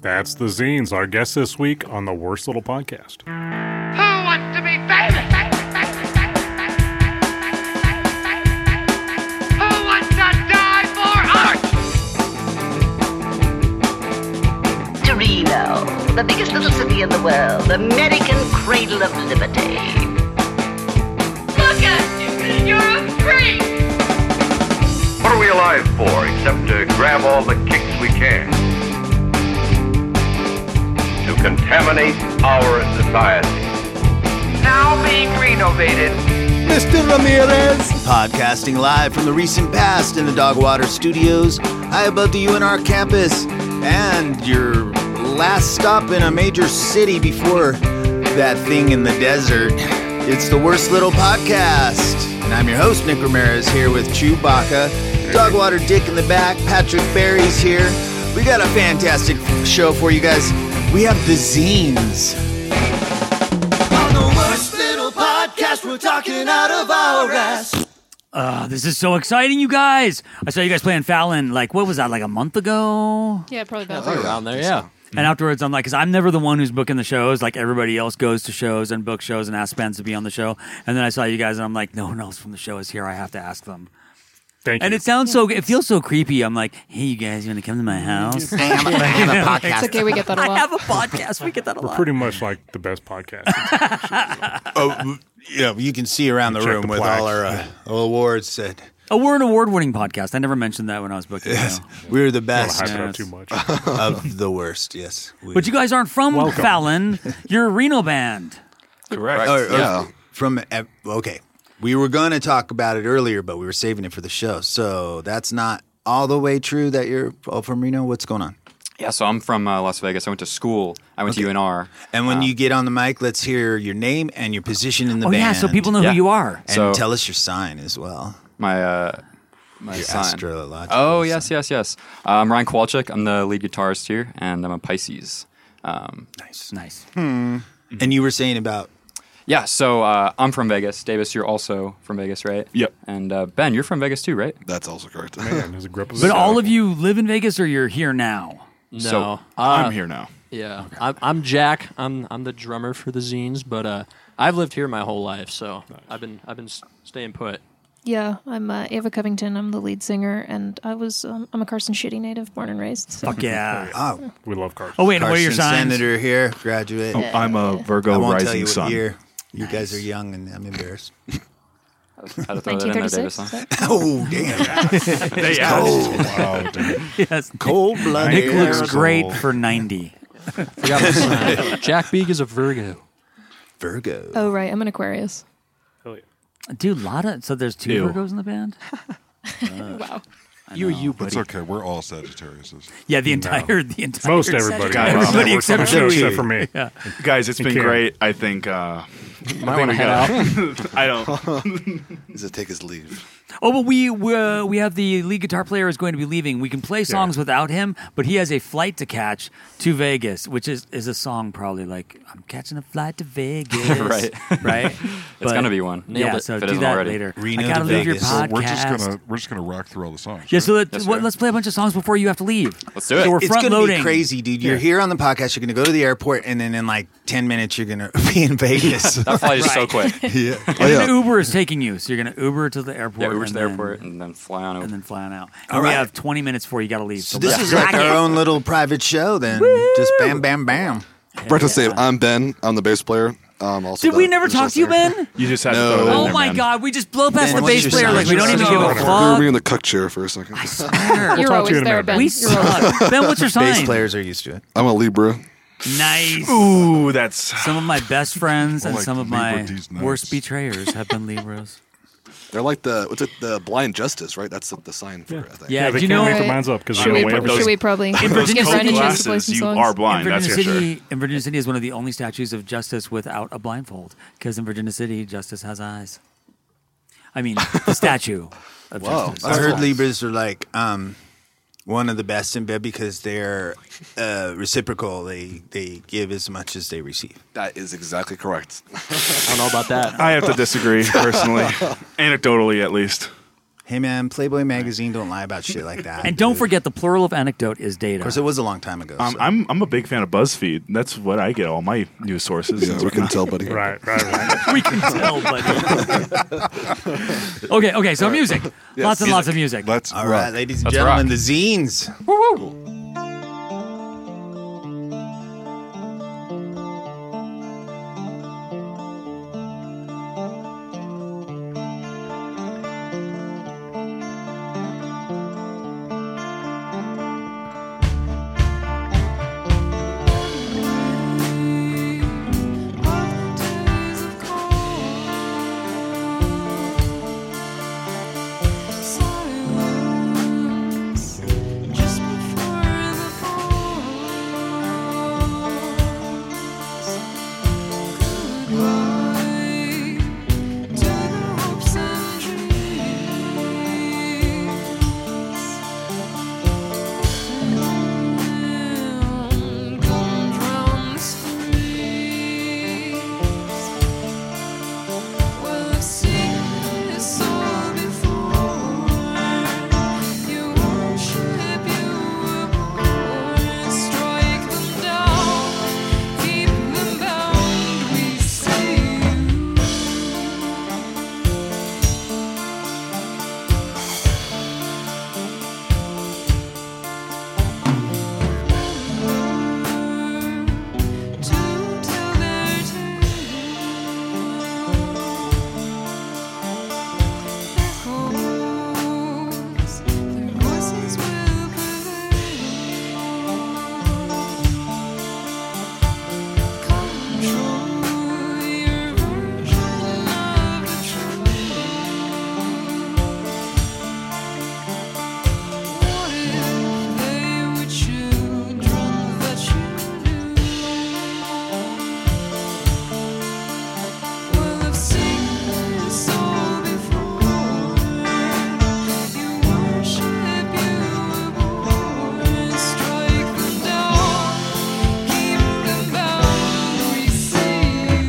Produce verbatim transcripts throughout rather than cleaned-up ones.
That's the Zines, our guest this week on the Worst Little Podcast. Who wants to be famous? Who wants to die for art? Torino, the biggest little city in the world, American cradle of liberty. Look at you! You're a freak! What are we alive for except to grab all the kicks we can? To contaminate our society. Now being renovated. Mister Ramirez. Podcasting live from the recent past in the Dogwater Studios, high above the U N R campus, and your last stop in a major city before that thing in the desert. It's the Worst Little Podcast, and I'm your host, Nick Ramirez, here with Chewbacca, Dogwater Dick in the back, Patrick Barry's here. We got a fantastic show for you guys. We have the Zines. On the Worst Little Podcast, we're talking out of our ass. Uh, this is so exciting, you guys. I saw you guys playing Fallon, like, what was that, like a month ago? Yeah, probably about Oh, around there, yeah. And afterwards, I'm like, because I'm never the one who's booking the shows. Like, everybody else goes to shows and book shows and asks bands to be on the show. And then I saw you guys, and I'm like, no one else from the show is here. I have to ask them. Thank you. And it sounds so, it feels so creepy. I'm like, hey, you guys, you want to come to my house? I have a, I have a podcast. It's okay, we get that a lot. I have a podcast. We get that a We're lot. pretty much like the best podcast. Oh, yeah, you can see around the Check room the with plaques. all our uh, awards that Oh, we're an award-winning podcast. I never mentioned that when I was booking. yes, You know. we're the Don't best hype it up Yes. too much. of the worst. Yes, we- But you guys aren't from Welcome. Fallon. You're a Reno band. Correct. Or- or yeah. From ev- okay, we were going to talk about it earlier, but we were saving it for the show. So that's not all the way true that you're all from Reno. What's going on? Yeah, so I'm from uh, Las Vegas. I went to school. I went Okay. to U N R. And when Uh, you get on the mic, let's hear your name and your position in the Oh, band. yeah, so people know Yeah. who you are. And So- tell us your sign as well. My uh, my Your sign. astrological Oh, sign. yes, yes, yes. Uh, I'm Ryan Kowalczyk. I'm the lead guitarist here, and I'm a Pisces. Um, Nice. Nice. And you were saying about yeah, so uh, I'm from Vegas. Davis, you're also from Vegas, right? Yep. And uh, Ben, you're from Vegas too, right? That's also correct. Man, there's a grip of But it. all of you live in Vegas or you're here now? No, So, I'm uh, here now. Yeah, I'm, I'm Jack. I'm I'm the drummer for the Zines, but uh, I've lived here my whole life, so I've been I've been s- staying put. Yeah, I'm uh, Ava Covington. I'm the lead singer, and I was um, I'm a Carson Shitty native, born and raised. So. Fuck yeah. oh, We love cars. Oh, wait, and what are your Carson signs? Senator here, graduate. Oh, I'm a Virgo I won't rising tell you what sun. year. You guys are young, and I'm embarrassed. Had to throw that in there, nineteen Davis. thirty-six. Huh? Oh, damn. They asked. Wow, dude. Yes. Cold blooded. Nick looks Arizona. great for ninety. Forgot my sign. Jack Beeg is a Virgo. Virgo. Oh right, I'm an Aquarius. Hell yeah. Dude, Lotta. So there's two Ew. Virgos in the band? Wow. You are you, buddy. It's okay. We're all Sagittariuses. Yeah, the entire, the entire. Most everybody. Guys. Everybody Wow. except Except Chewy. for me. Yeah. Guys, it's You been can't. great. I think. Uh, Might want to head out. I don't. Does it take his leave? Oh, but we we, uh, we have the lead guitar player is going to be leaving. We can play songs without him, but he has a flight to catch to Vegas, which is, is a song probably like I'm catching a flight to Vegas. Right. Right. It's gonna be one. Yeah, Nailed it. so If it do isn't that already. later. Reno I gotta to leave your Vegas. podcast. We're just gonna we're just gonna rock through all the songs. Yeah, so let, Yes, what, sir. let's play a bunch of songs before you have to leave. Let's do it. So we're It's front going to loading. be crazy, dude. You're here on the podcast. You're going to go to the airport, and then in like ten minutes, you're going to be in Vegas. That flight is so quick. yeah. And then Uber is taking you, so you're going to Uber to the airport. Yeah, Uber to and the then- airport and then fly on over. and then fly on out. And All we right. have twenty minutes before you got to leave. So this yeah. is like our own little private show, then. Just bam, bam, bam. Brett to say, I'm Ben. I'm the bass player. Um, also Did the we never original talk to you, singer. Ben? You just had No. to throw it in Oh there, my man. God, we just blow past Ben, the what's bass your player sign? like we don't even give a We were fuck. in the cuck chair for a second. I swear. You're talk to always you in a there, minute, Ben. we You're always suck. Ben, what's your sign? Bass players are used to it. I'm a Libra. Nice. Ooh, that's. Some of my best friends and like some of Libra my these nuts. worst betrayers have been Libras. They're like the what's it? The blind justice, right? That's the, the sign for it. I think. Yeah, Yeah, do they you can't know make Right. their minds up because Should they we, don't weigh pro- everything. should we probably In give Virginia Brandon City- a chance to play glasses, some you songs? are in blind. That's Virginia for sure. City, in Virginia City is one of the only statues of justice without a blindfold. Because in Virginia City, justice has eyes. I mean, the statue of Wow. justice. I heard Libras are like um, one of the best in bed because they're uh, reciprocal. They they give as much as they receive. That is exactly correct. I don't know about that. I have to disagree personally, anecdotally at least. Hey man, Playboy magazine don't lie about shit like that. And don't forget the plural of anecdote is data. Of course, it was a long time ago. Um, so. I'm I'm a big fan of BuzzFeed. That's what I get all my news sources. Yeah, we can tell, buddy. Right, right, right. We can tell, buddy. okay, okay, so music. Yes. Lots and Music. lots of music. Let's All rock. right, ladies and Let's gentlemen, rock. the zines. Woo-woo. Just before the fall. Goodbye to the hopes and dreams. Come drown the streets. Well, I've seen this all before. You worship, you abhor, strike them down, keep them bound. We see you to tell their echoes, their voices will prevail. Control your version of the truth. What if they were children that you knew? Well, I've seen this all before. You worship, you abhor, strike them down, keep them bound. We see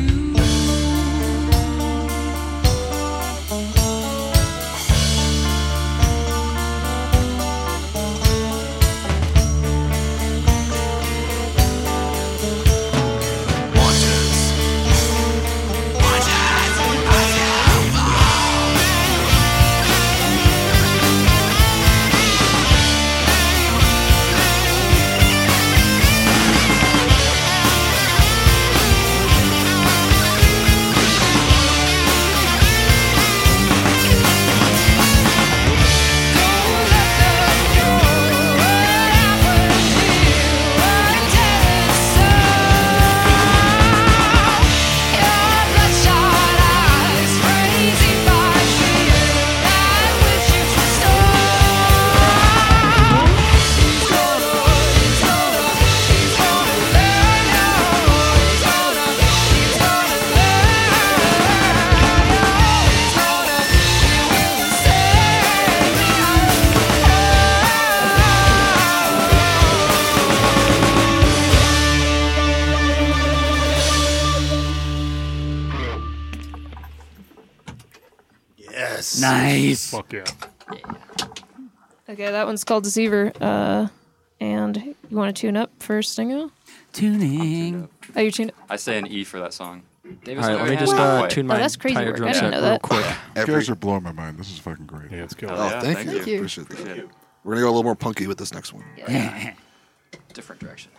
Yes. Nice. Fuck yeah. Okay, that one's called Deceiver. Uh, and you want to tune up for Stingo? Tuning. Oh, you tuned. I say an E for that song. Davis, All right, let me Marianne, just not uh, quite. tune Oh, my that's crazy entire work. drum I didn't set know real that. quick. You Every, guys are blowing my mind. This is fucking great. Yeah, it's good. Oh, yeah, thank, thank you. you. you. Appreciate that. Appreciate it. We're gonna go a little more punky with this next one. Different direction.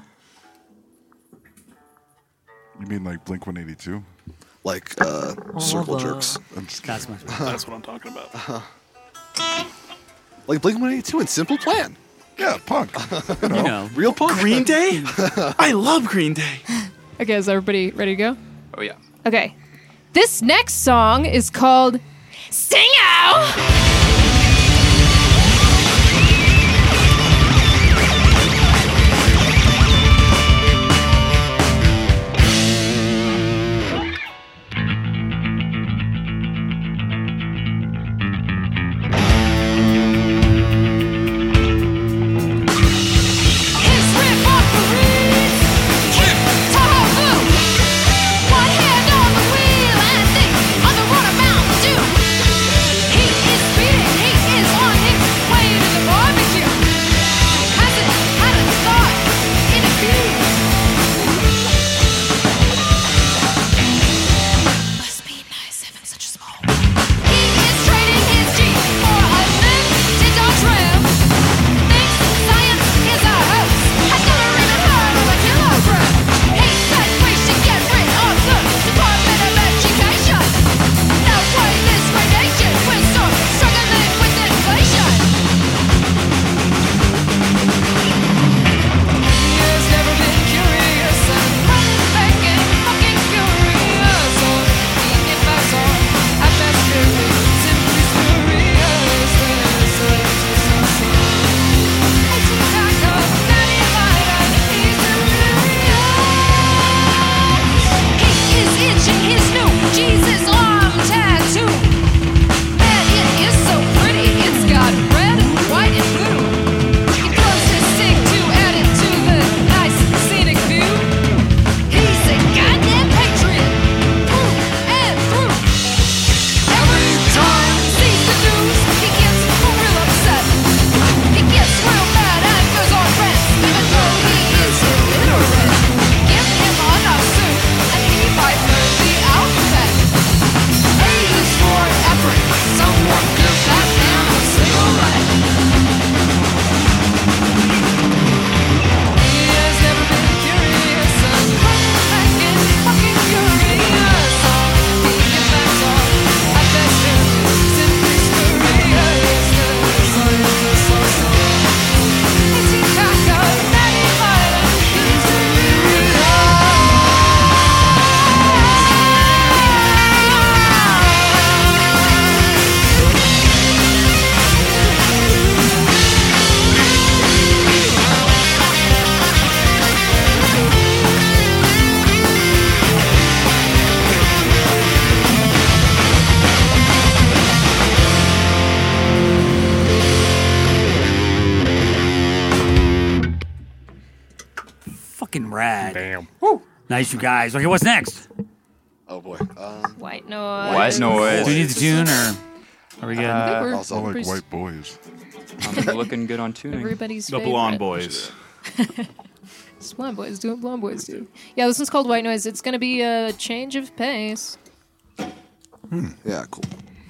You mean like Blink one eighty-two? Like uh, circle jerks. I'm just That's kidding. much. That's what I'm talking about. Like Blink one eighty-two and Simple Plan. Yeah, punk. You know. Real punk. Green Day? I love Green Day. Okay, is everybody ready to go? Oh yeah. Okay. This next song is called Stingo! One hand on the wheel and the other on a Mountain Dew. He is damn rad. Damn. Woo. Nice, you guys. Okay, what's next? Oh boy. Um, White noise. White noise. Do we need the tune or are we good? I think we're, also, I like pretty- white boys. I'm looking good on tuning. Everybody's The favorite. Blonde Boys. It's blonde boys do what blonde boys do. Yeah, this one's called White Noise. It's gonna be a change of pace. Yeah, cool.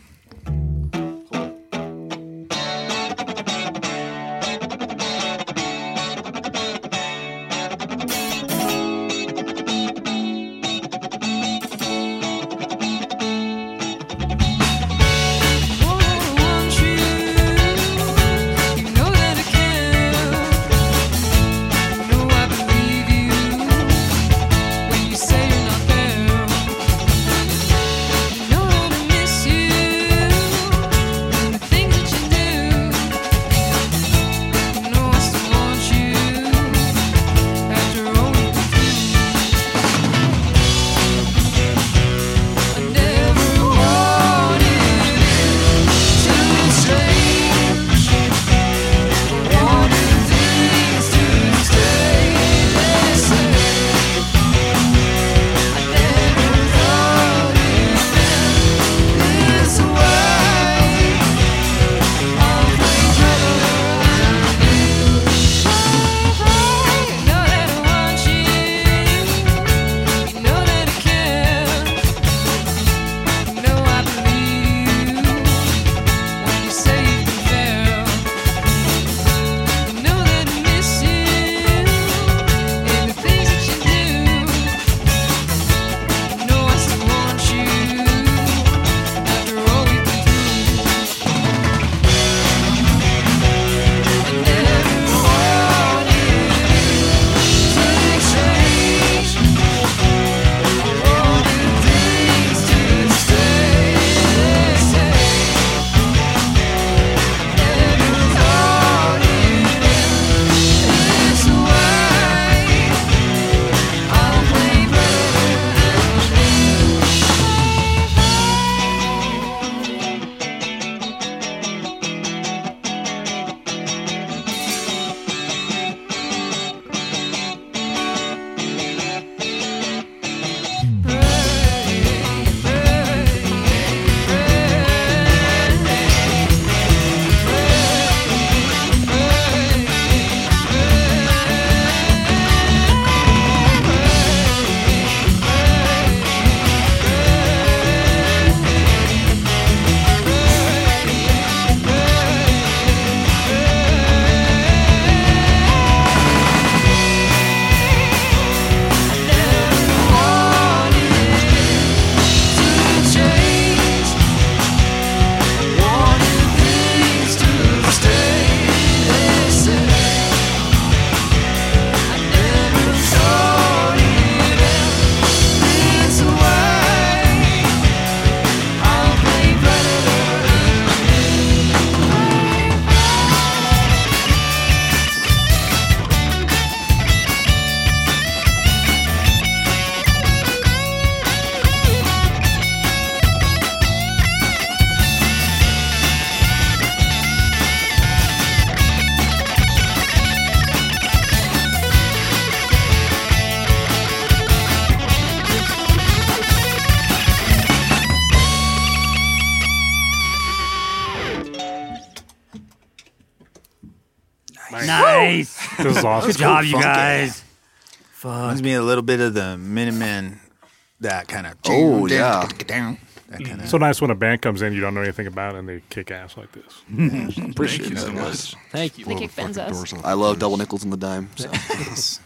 Nice. This is awesome. Good job, you Funky. guys. Reminds me a little bit of the Minutemen, that kind of. Oh, yeah. That kind of. So nice when a band comes in you don't know anything about and they kick ass like this. Appreciate you that, so guys. much. Thank you. They kick Ben's ass. I love double nickels and the dime. So.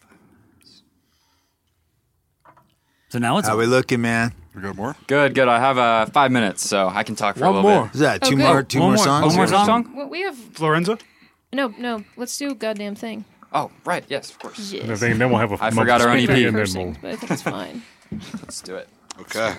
So now it's How we looking, man? We got more? Good, good. I have uh, five minutes, so I can talk for One a little more. bit. Is that two Okay. more? Two One more more- songs? one more One song? Well, we have Florenza? no, no. Let's do a goddamn thing. Oh, right. Yes, of course. Yes. And then, then we'll have a I month forgot of our own speaking E P. and then Cursing, we'll but I think it's fine. Let's do it. Okay.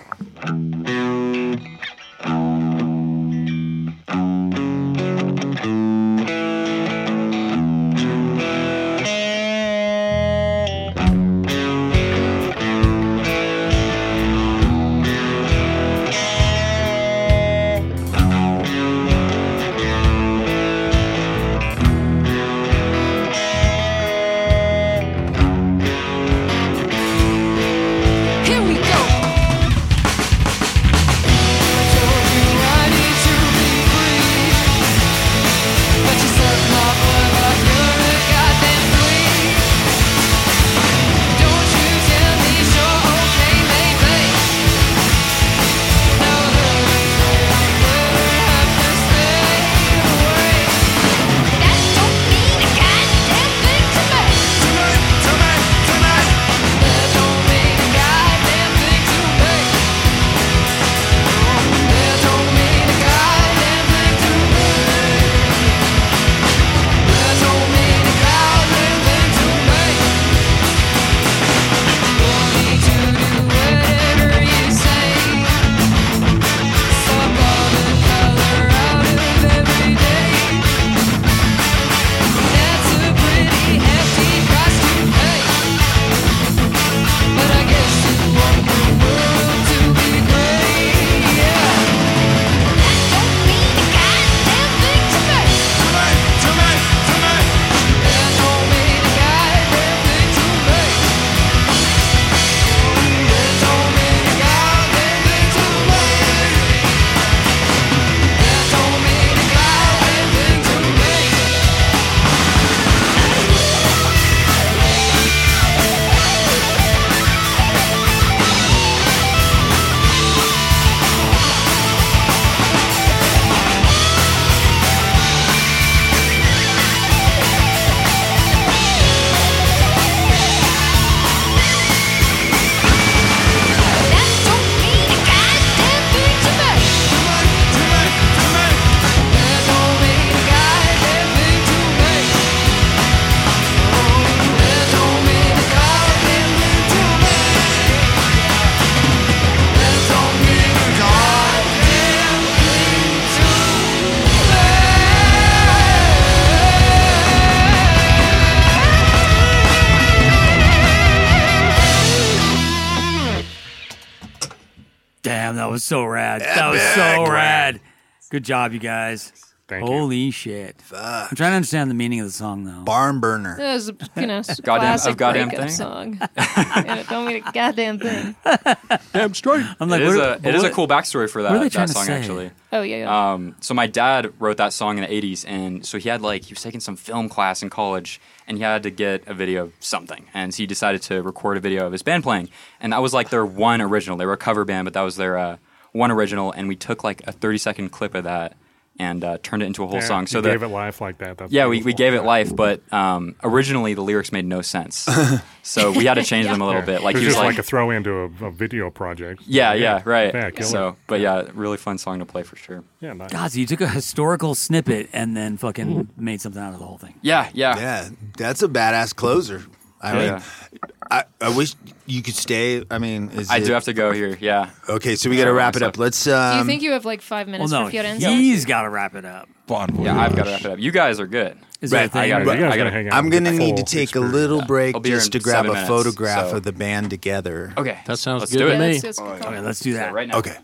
that was so rad. Epic. That was so rad. Good job, you guys. Thank Holy you. shit. Fuck. I'm trying to understand the meaning of the song, though. Barn burner. That was a you know Goddamn- classic of goddamn breakup thing? song. Yeah, don't mean a goddamn thing. Damn straight. I'm like, it is, what, a, it is a what- cool backstory for what are they that, trying that to song, say? actually. Oh yeah, yeah. Um, so my dad wrote that song in the eighties, and so he had like he was taking some film class in college, and he had to get a video of something, and so he decided to record a video of his band playing, and that was like their one original. They were a cover band, but that was their uh, one original, and we took like a thirty second clip of that and uh, turned it into a whole Yeah, song. So you the, gave it life like that. That's yeah, we, we beautiful. gave it life, but um, originally the lyrics made no sense, so we had to change them a little Yeah. bit. Like it was he was just like, like, a throw into a, a video project. yeah, yeah, right. Yeah, kill so, it. but yeah, really fun song to play for sure. Yeah, nice. God, so you took a historical snippet and then fucking made something out of the whole thing. Yeah, yeah, Yeah, that's a badass closer. I Yeah, mean, yeah. I, I wish you could stay. I mean, is I it, do have to go here. Yeah. Okay, so we got to wrap it up. Let's. Um, Do you think you have like five Well, minutes no, for Fiorenza? he's got to wrap it up. Bon Yeah, I've got to voyage. wrap it up. You guys are good. Is that a Right, thing? I gotta, You guys I gotta gotta hang out. I'm and gonna get the need to full take a experience. little break I'll be here just in to grab seven a minutes, photograph so- of the band together. Okay, That sounds let's good do to it. me. Let's, let's go. Okay, let's do that. Right now. Okay.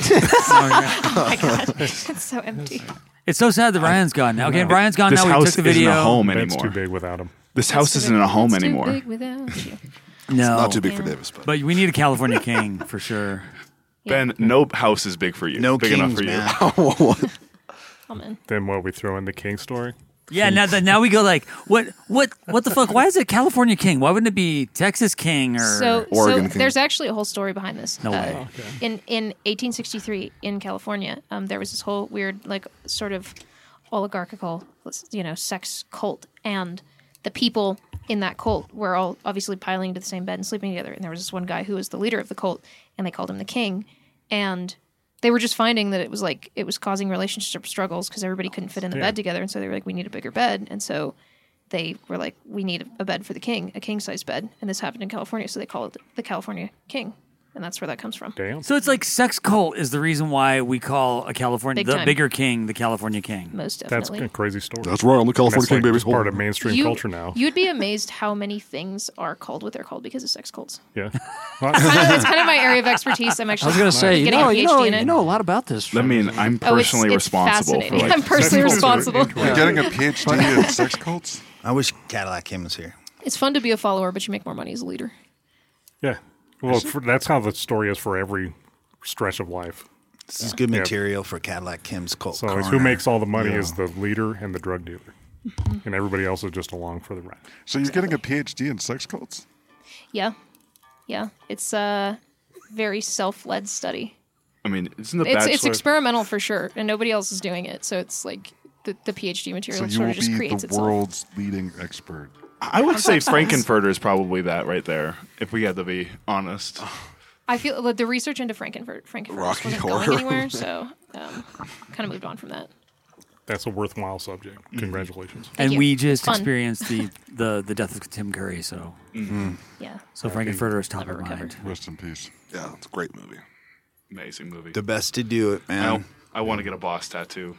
Oh my god, it's so empty. It's so sad that Ryan's gone now. Okay, Ryan's gone This now. We house took the video. isn't a home Bed's anymore. too big without him. This house isn't a home It's too anymore. big without you. No, Not too big for Yeah. Davis, but, but we need a California King for sure. Ben, no house is big for you. No big kings, enough for you. man. what? I'm in. Then what, we throw in the King story? Yeah, now that now we go like, what, what, what the fuck? Why is it California King? Why wouldn't it be Texas King or? So, Oregon so King. there's actually a whole story behind this. No Uh, way. In in eighteen sixty-three in California, um, there was this whole weird, like, sort of oligarchical, you know, sex cult, and the people in that cult were all obviously piling into the same bed and sleeping together. And there was this one guy who was the leader of the cult, and they called him the King, and they were just finding that it was like it was causing relationship struggles because everybody couldn't fit in the Yeah. bed together, and so they were like, we need a bigger bed, and so they were like, we need a bed for the king, a king size bed, and this happened in California, so they called it the California King, and that's where that comes from. Damn. So it's like sex cult is the reason why we call a California Big the time. bigger king the California King. Most That's definitely. a crazy story. That's right, I'm the California That's King, like baby. just part of mainstream You- culture now. You'd be amazed how many things are called what they're called because of sex cults. Yeah. Kind of, that's kind of my area of expertise. I'm I actually was gonna say, you getting know, a you PhD know, in you it. know a lot about this. I mean, I'm Oh, it's- personally it's responsible for fascinating. like I'm personally Sex cults are responsible. interesting. You're getting a PhD in sex cults? I wish Cadillac Kim was here. It's fun to be a follower, but you make more money as a leader. Yeah. Well, for, that's how the story is for every stretch of life. This is good Yeah. material for Cadillac Kim's cult. So it's corner. who makes all the money Yeah. is the leader and the drug dealer. And everybody else is just along for the ride. So you're getting a PhD in sex cults? Yeah, yeah. It's a very self-led study. I mean, isn't the It's bachelor? it's experimental for sure, and nobody else is doing it. So it's like the, the PhD material So you sort will of just be creates the itself. world's leading expert. I would on say sex cults. Frankenfurter is probably that right there. If we had to be honest. I feel like the research into Frankenfurt, Frankenfurt just Rocky wasn't Horror. going anywhere, so um, kind of moved on from that. That's a worthwhile subject. Congratulations. And you. we just Fun. experienced the, the, the death of Tim Curry, so Yeah. so Frankenfurter is top Never of recovered. mind. Rest in peace. Yeah, it's a great movie. Amazing movie. The best to do it, man. I, I want to get a boss tattoo.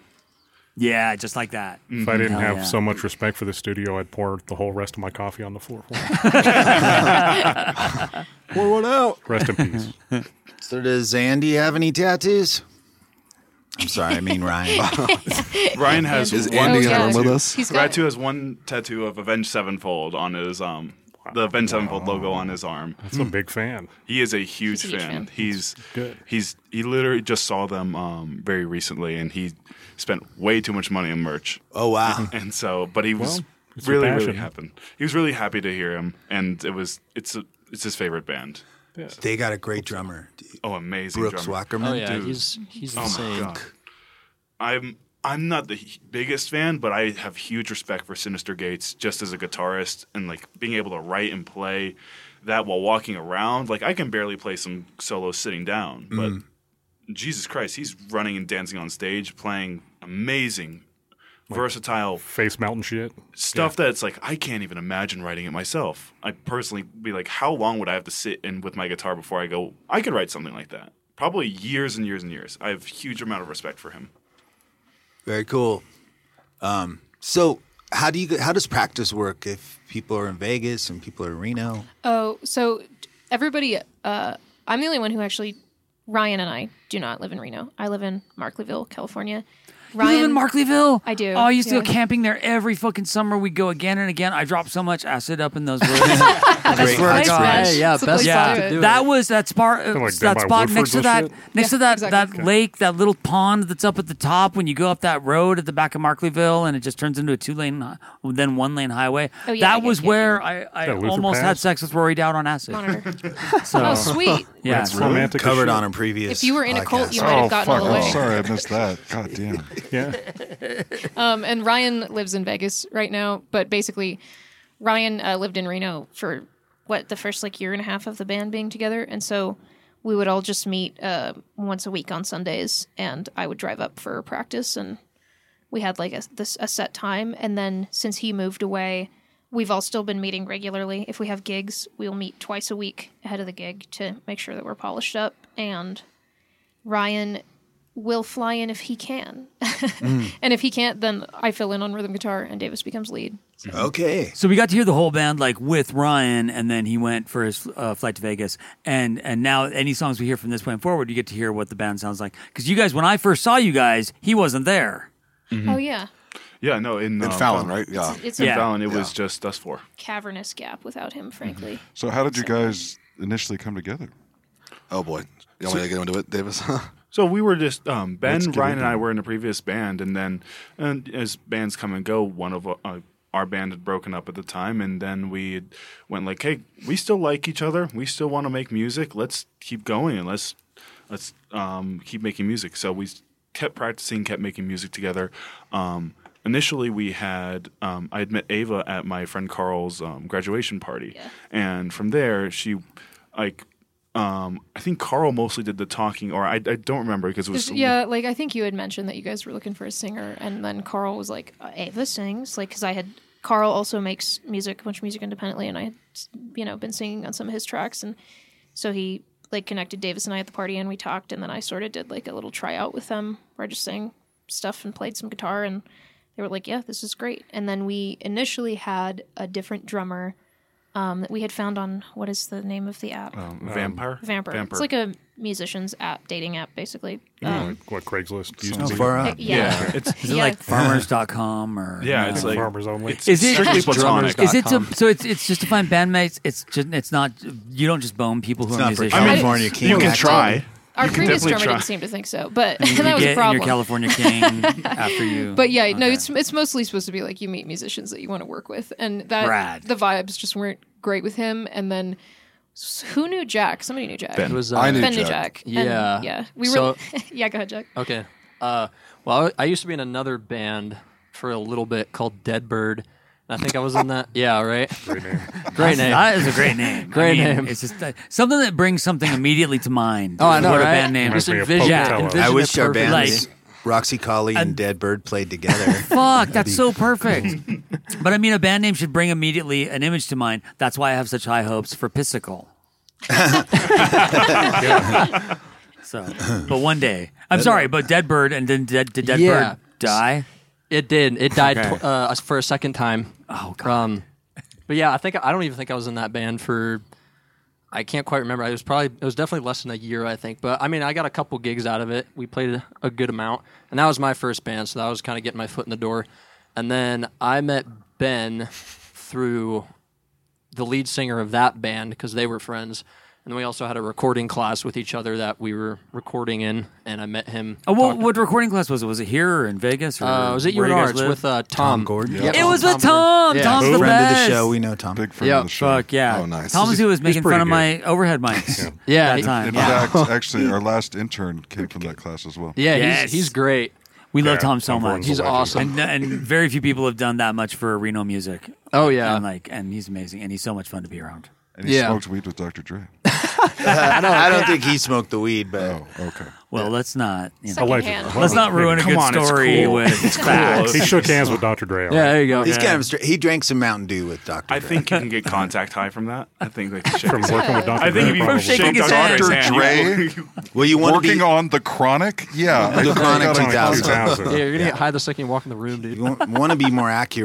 Yeah, just like that. If I didn't Hell have yeah. so much respect for the studio, I'd pour the whole rest of my coffee on the floor. Pour one out. Rest in peace. So does Andy have any tattoos? I'm sorry, I mean Ryan. Ryan has Is one Andy in the yeah. room with us? He's got Ratu has one tattoo of Avenged Sevenfold on his um the Avenged Sevenfold logo on his arm. That's a big fan. He is a huge, He's a huge fan. fan. He's Good. he's he literally just saw them um very recently, and he spent way too much money on merch. Oh wow. And so, but he was Well, it's your really really passion. happy. He was really happy to hear him, and it was it's a, it's his favorite band. They got a great drummer. Oh, amazing Brooks drummer. Wackerman. Oh yeah, Dude. he's he's Oh my insane. god. I'm I'm not the h- biggest fan, but I have huge respect for Sinister Gates just as a guitarist, and like being able to write and play that while walking around. Like I can barely play some solos sitting down, but Jesus Christ, he's running and dancing on stage, playing amazing, versatile Face melting shit. stuff that's like I can't even imagine writing it myself. I personally be like, how long would I have to sit in with my guitar before I go? I could write something like that. Probably years and years and years. I have a huge amount of respect for him. Very cool. Um, so how do you how does practice work if people are in Vegas and people are in Reno? Oh, so everybody, uh, I'm the only one who actually Ryan and I do not live in Reno. I live in Markleeville, California. You Ryan, live in Markleeville? I do. Oh, I used to yeah. go camping there every fucking summer. We'd go again and again. I dropped so much acid up in those woods. I Great swear to hot God. springs. Yeah, yeah, It's a best place spot to to do do That it. was that spot. Uh, Like that down by spot Woodford next to and that, shit? next Yeah, to that exactly. that lake, that little pond that's up at the top. When you go up that road at the back of Markleeville, and it just turns into a two lane, hi- then one lane highway. Oh, yeah, that yeah, was yeah, where yeah. I, I that Luther almost had Pass? sex with Rory Dowd on acid. Monitor. So, Oh, sweet. yeah, That's romantic. as Covered shit. on a previous. If you were in a cult, podcast. you might have Oh, gotten fuck. all the way. I'm sorry I missed that. God damn. Yeah. Um, and Ryan lives in Vegas right now, but basically, Ryan uh, lived in Reno for what the first like year and a half of the band being together, and so we would all just meet uh, once a week on Sundays, and I would drive up for practice, and we had like a, this, a set time. And then since he moved away, we've all still been meeting regularly. If we have gigs, we'll meet twice a week ahead of the gig to make sure that we're polished up. And Ryan will fly in if he can. Mm. And if he can't, then I fill in on rhythm guitar and Davis becomes lead. Okay. So we got to hear the whole band like with Ryan, and then he went for his uh, flight to Vegas. And and now any songs we hear from this point forward, you get to hear what the band sounds like. Because you guys, when I first saw you guys, he wasn't there. Oh, yeah. Yeah, no, in, In uh, Fallon, right? Yeah. It's In a Yeah. Fallon, it Yeah. was just us four. cavernous gap without him, frankly. So how did you guys initially come together? Oh boy. You want me to get into it, Davis? So we were just um, Ben, Let's get Ryan, into and I it. were in a previous band, and then and as bands come and go, one of uh, our band had broken up at the time, and then we had went like, "Hey, we still like each other. We still want to make music. Let's keep going and let's let's um, keep making music." So we kept practicing, kept making music together. Um, initially, we had um, I had met Ava at my friend Carl's um, graduation party, Yeah. and from there she like. Um, I think Carl mostly did the talking, or I, I don't remember because it was Just- yeah, like I think you had mentioned that you guys were looking for a singer, and then Carl was like, uh, "Ava sings," like because I had Carl also makes music, a bunch of music independently, and I had you know been singing on some of his tracks, and so he like connected Davis and I at the party, and we talked, and then I sort of did like a little tryout with them where I just sang stuff and played some guitar, and they were like, "Yeah, this is great." And then we initially had a different drummer. Um, that we had found on what is the name of the app? um, Vampire. Vampire. Vampire. It's like a musician's app, dating app, basically. Yeah, Um, like what Craigslist used How to be. far up? yeah. Yeah, it's Is it Yeah. like farmers dot com or yeah, no? it's like Farmers only. It's Is it- strictly Drummers platonic. dot Is it to, com. so? It's it's just to find bandmates. It's just it's not. You don't just bone people who It's are not for musicians. California I- King. You can Act. try. Our You can previous definitely drummer try. didn't seem to think so, but You that was get a in problem. your California King after you. But yeah, no, Okay. it's it's mostly supposed to be like you meet musicians that you want to work with, and that Rad. the vibes just weren't great with him. And then s- who knew Jack? Somebody knew Jack. Ben. It was, uh, I knew Ben knew Jack. Jack. And, Yeah. yeah. We were. So- yeah, go ahead, Jack. Okay. Uh, well, I I used to be in another band for a little bit called Dead Bird. And I think I was in that. Yeah, right. Great name. Great name. That is a great name. Great I mean, name. It's just uh, something that brings something immediately to mind. Oh, I know, What right? a band name. Just Reminds me of envision, Pocatello. yeah, envision I it wish our perfectly. bands, Roxy Collie and Dead Bird, played together. Fuck, that's so perfect. But I mean, a band name should bring immediately an image to mind. That's why I have such high hopes for Pissicle. So, but one day, I'm sorry, but Dead Bird, and then did, did Dead Yeah. Bird die? It did. It died Okay. tw- uh, for a second time. Oh god. Um, but yeah, I think I don't even think I was in that band for. I can't quite remember. I was probably it was definitely less than a year, I think. But I mean, I got a couple gigs out of it. We played a, a good amount, and that was my first band, so that was kind of getting my foot in the door. And then I met Ben through the lead singer of that band because they were friends. And then we also had a recording class with each other that we were recording in, and I met him. Oh, what, talked- what recording class was it? Was it here or in Vegas? Or Uh, was it where U N you R? guys It's live? with uh, Tom. Tom Gordon. Yep. It was with Gordon. Tom. Yeah. Tom's Friend the of the best. show. We know Tom. Big friend Yep. of the show. Fuck yeah. Oh, nice. Tom was who was making pretty fun of good. my overhead mics. Yeah, that he- time. In Yeah. fact, actually, our last intern came from that class as well. Yeah, Yes. he's, he's great. We love Yeah, Tom so Tom much. Gordon's He's a legend. awesome. And, and very few people have done that much for Reno music. Oh yeah, And like, and he's amazing, and he's so much fun to be around. And he Yeah. smoked weed with Doctor Dre. I don't, I don't think he smoked the weed, but Oh, okay. Well, let's not, you know, Secondhand. Allegedly. let's not ruin a Come good on, it's story cool. with It's cool. facts. He shook hands with Doctor Dre. yeah. There you go. he's Yeah. kind of straight. He drank some Mountain Dew with Doctor I Dre. think you can get contact high from that. I think they can shake From his working with Doctor I think if Dre. you probably. shaking shake his Doctor hand. Dre's Doctor hand, Dre Well, you want to working be on the Chronic? Yeah. I The think Chronic I got on two thousand. Yeah, two thousand. you're gonna get high the second you walk in the room, dude. you want, want to be more accurate.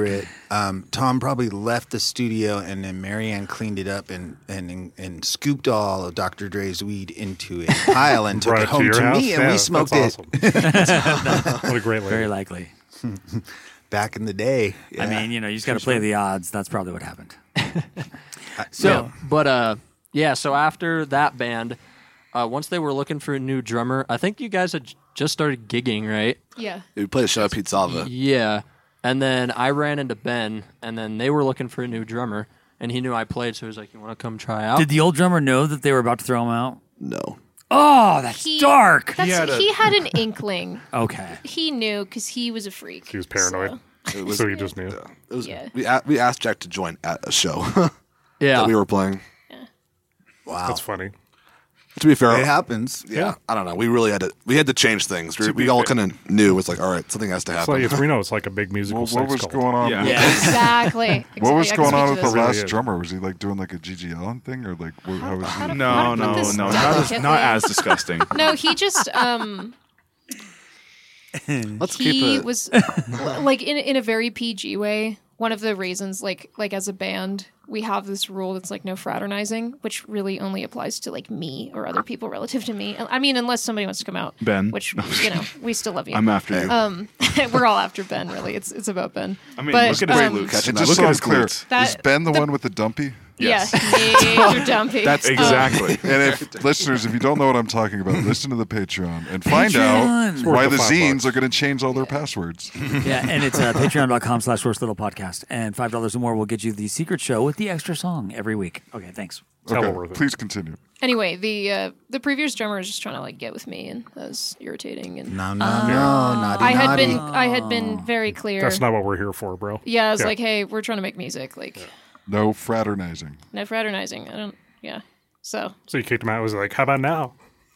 Um, Tom probably left the studio, and then Marianne cleaned it up and and and scooped all of Doctor Dre's weed into a pile and took Brought it it to home your to, house? me, and Yeah, we smoked that's it. What a great lady. Very likely. Back in the day. I yeah. mean, you know, you just got to play the odds. That's probably what happened. So, Yeah. but uh, yeah. So after that band, uh, once they were looking for a new drummer, I think you guys had j- just started gigging, right? Yeah. We played a show at Pizzava. Yeah. And then I ran into Ben, and then they were looking for a new drummer, and he knew I played, so he was like, "You want to come try out?" Did the old drummer know that they were about to throw him out? No. Oh, that's He- dark. That's, He had a- he had an inkling. Okay. He knew because he was a freak. He was paranoid. So, It was, So you just knew. yeah, it was, Yeah. we, a- we asked Jack to join at a show Yeah. that we were playing. Wow. That's funny. To be fair, It happens. yeah, I don't know. We really had to. We had to change things. We, To be we all fair. kind of knew it's like, all right, something has to It's happen. like it's Reno. It's like a big musical Well, sex what was cult. going on? Yeah. With, exactly. exactly. what was I can going speak on to with the this. Really last is. drummer? Was he like doing like a Gigi Allen thing, or like what, how was how he? to- No, How to no, put this no, not as, delicately? not as disgusting. No, he just um Let's he keep it. was like in in a very P G way. One of the reasons, like like as a band, we have this rule that's like no fraternizing, which really only applies to like me or other people relative to me. I mean, unless somebody wants to come out, Ben. which you know we still love you. I'm after you. Um, we're all after Ben. Really, it's it's about Ben. I mean, but, look at his um, glutes. Catching Just Look so at I'm his clear, glutes. That- is Ben the, the- one with the dumpy? Yes. Yeah, major dumpy. That's Um, exactly. And if listeners, if you don't know what I'm talking about, listen to the Patreon and find Patreon. out why Worth the the five zines bucks. are going to change all their passwords. Yeah, and it's uh, patreon.com slash worst little podcast. And five dollars or more will get you the secret show with the extra song every week. Okay, thanks. Hella Okay, worth it. please continue. Anyway, the uh, the previous drummer was just trying to like get with me, and that was irritating. And No, no, no, naughty, I had naughty. been I had been very clear. That's not what we're here for, bro. Yeah, I was Yeah. like, hey, we're trying to make music. Like, No fraternizing. no fraternizing. I don't. Yeah. So So you kicked him out. It was like, how about now?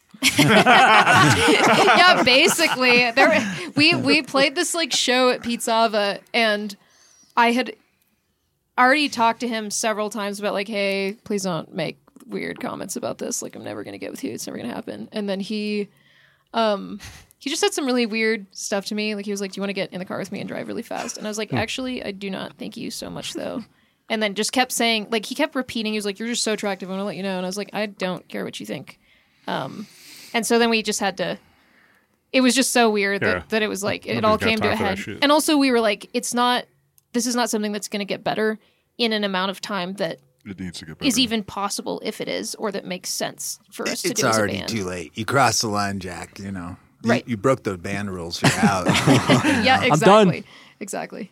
yeah, basically, there we we played this like show at Pizzava, and I had already talked to him several times about like, hey, please don't make weird comments about this. Like, I'm never gonna get with you. It's never gonna happen. And then he, um, he just said some really weird stuff to me. Like, he was like, do you want to get in the car with me and drive really fast? And I was like, actually, I do not. Thank you so much, though. And then just kept saying, like, he kept repeating. He was like, you're just so attractive. I want to let you know. And I was like, I don't care what you think. Um, and so then we just had to. It was just so weird Yeah. that, that it was like it Nobody's all got came to time a for that head. shit. And also, we were like, it's not. This is not something that's going to get better in an amount of time that It needs to get better. is even possible if it is, or that makes sense for us to It's do as a already band. too late. You crossed the line, Jack. You know. You, Right. You broke the band rules. You're out. Yeah, I'm exactly. done. Exactly.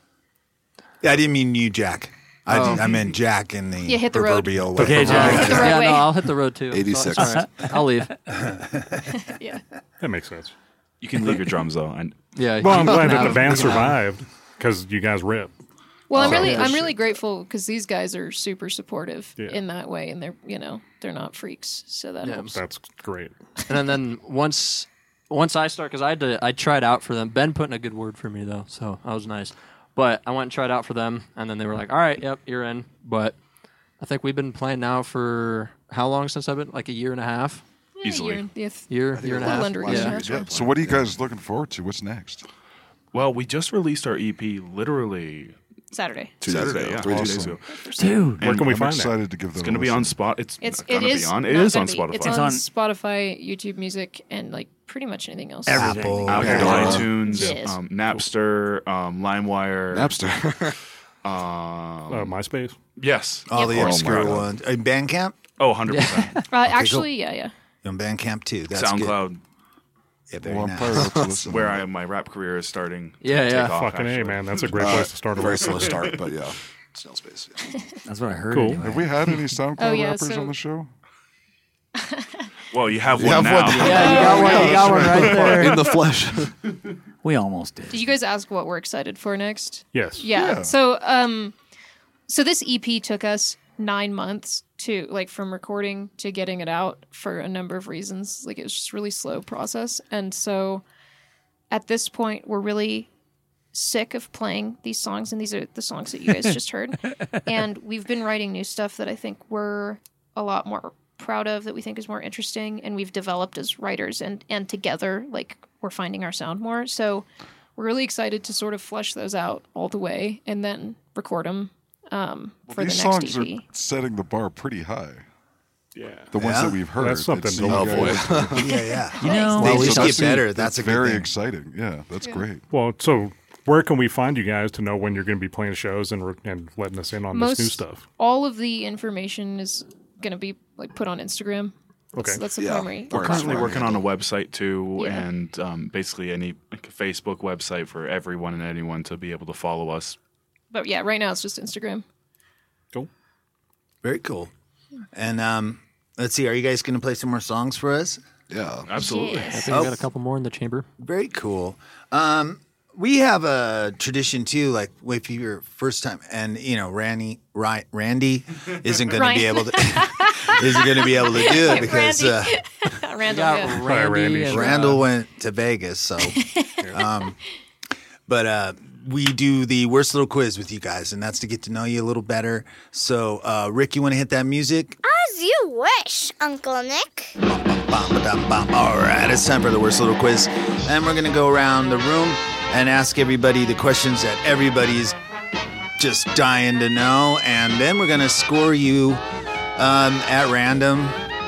I didn't mean you, Jack. I, Oh. did, I meant Jack in the Yeah, hit the road. proverbial way. Okay, Jack. The right yeah, way. no, I'll hit the road too. So eighty-six. it's all right. I'll leave. Yeah. That makes sense. You can leave your drums though. And Yeah. Well, I'm glad that the Now- band survived because you guys rip. Well, I'm So- really, Yeah, I'm sure. really grateful because these guys are super supportive Yeah. in that way, and they're, you know, they're not freaks, so that Yeah. helps. That's great. And then once once I start, because I had to, I tried out for them. Ben put in a good word for me though, so that was nice. But I went and tried out for them, and then they were like, "All right, yep, you're in." But I think we've been playing now for how long since I've been like a year and a half, Yeah, Easily. Year, yeah, th- year, year and a little half. under a year yeah. and a half. Yeah. So what are you guys looking forward to? What's next? well, we just released our E P literally Saturday. Two days Saturday, ago, yeah, three two days days Awesome. ago. Dude. Where And can we I'm find that? excited to give that It's a going to be listen. on spot. It's, It's gonna it is be on. It not is gonna on be. Spotify. It's It's on, on- Spotify, YouTube Music, and like pretty much anything else. Everything. Apple. Apple, Yeah. iTunes, Yes. um, Napster, um, LimeWire, Napster. Um, Uh, MySpace. yes, All Yep. the Oh my obscure God. ones. Uh, Bandcamp? Oh, one hundred percent. Uh, actually, yeah, yeah. You're on Bandcamp too. That's good. SoundCloud, Yeah, very Well, I'm nice. probably about to listen. where I my rap career is starting. To Yeah, take yeah. Off, Fucking A, actually. man. That's a great Uh, place to start a Very record. slow start, but yeah, snail space. Yeah. That's what I heard. Cool. Anyway. Have we had any SoundCloud Oh, yeah, rappers so- on the show? Well, you have You one have now. one now. Yeah, you got one. You got one right there. In the flesh. We almost did. Did you guys ask what we're excited for next? Yes. Yeah. Yeah. So, um, so this E P took us nine months to like from recording to getting it out for a number of reasons. Like it was just a really slow process, and so at this point, we're really sick of playing these songs, and these are the songs that you guys just heard. And we've been writing new stuff that I think we're a lot more proud of, that we think is more interesting, and we've developed as writers, and and together, like we're finding our sound more. So we're really excited to sort of flesh those out all the way, and then record them um, Well, for the these next songs E P. are setting the bar pretty high. Yeah. The ones Yeah? that we've heard. That's something it's to so look good. forward yeah, yeah. You know, They So just that's- get better. That's That's a good very thing. exciting. Yeah, that's great. Well, so where can we find you guys to know when you're going to be playing shows and re- and letting us in on Most this new stuff? all of the information is going to be like put on Instagram. That's, Okay. that's the Yeah. primary. We're currently Instagram working on a website too, Yeah. and um, basically any like, Facebook website for everyone and anyone to be able to follow us. But yeah, right now it's just Instagram. Cool. Very cool. And um, let's see, are you guys going to play some more songs for us? Yeah. Absolutely. I think we got a couple more in the chamber. Very cool. Um, we have a tradition too, like if you're first time, and you know, Randy, Ry, Randy isn't going to be Ryan. able to isn't going to be able to do it because uh, Randall. got Yeah. Randy, Randy. and, Randall went to Vegas. So, um, but uh, we do the worst little quiz with you guys, and that's to get to know you a little better. So, uh, Rick, you want to hit that music? As you wish, Uncle Nick. Bum, ba-dum, bum. All right, it's time for the worst little quiz, and we're gonna go around the room and ask everybody the questions that everybody's just dying to know, and then we're gonna score you um, at random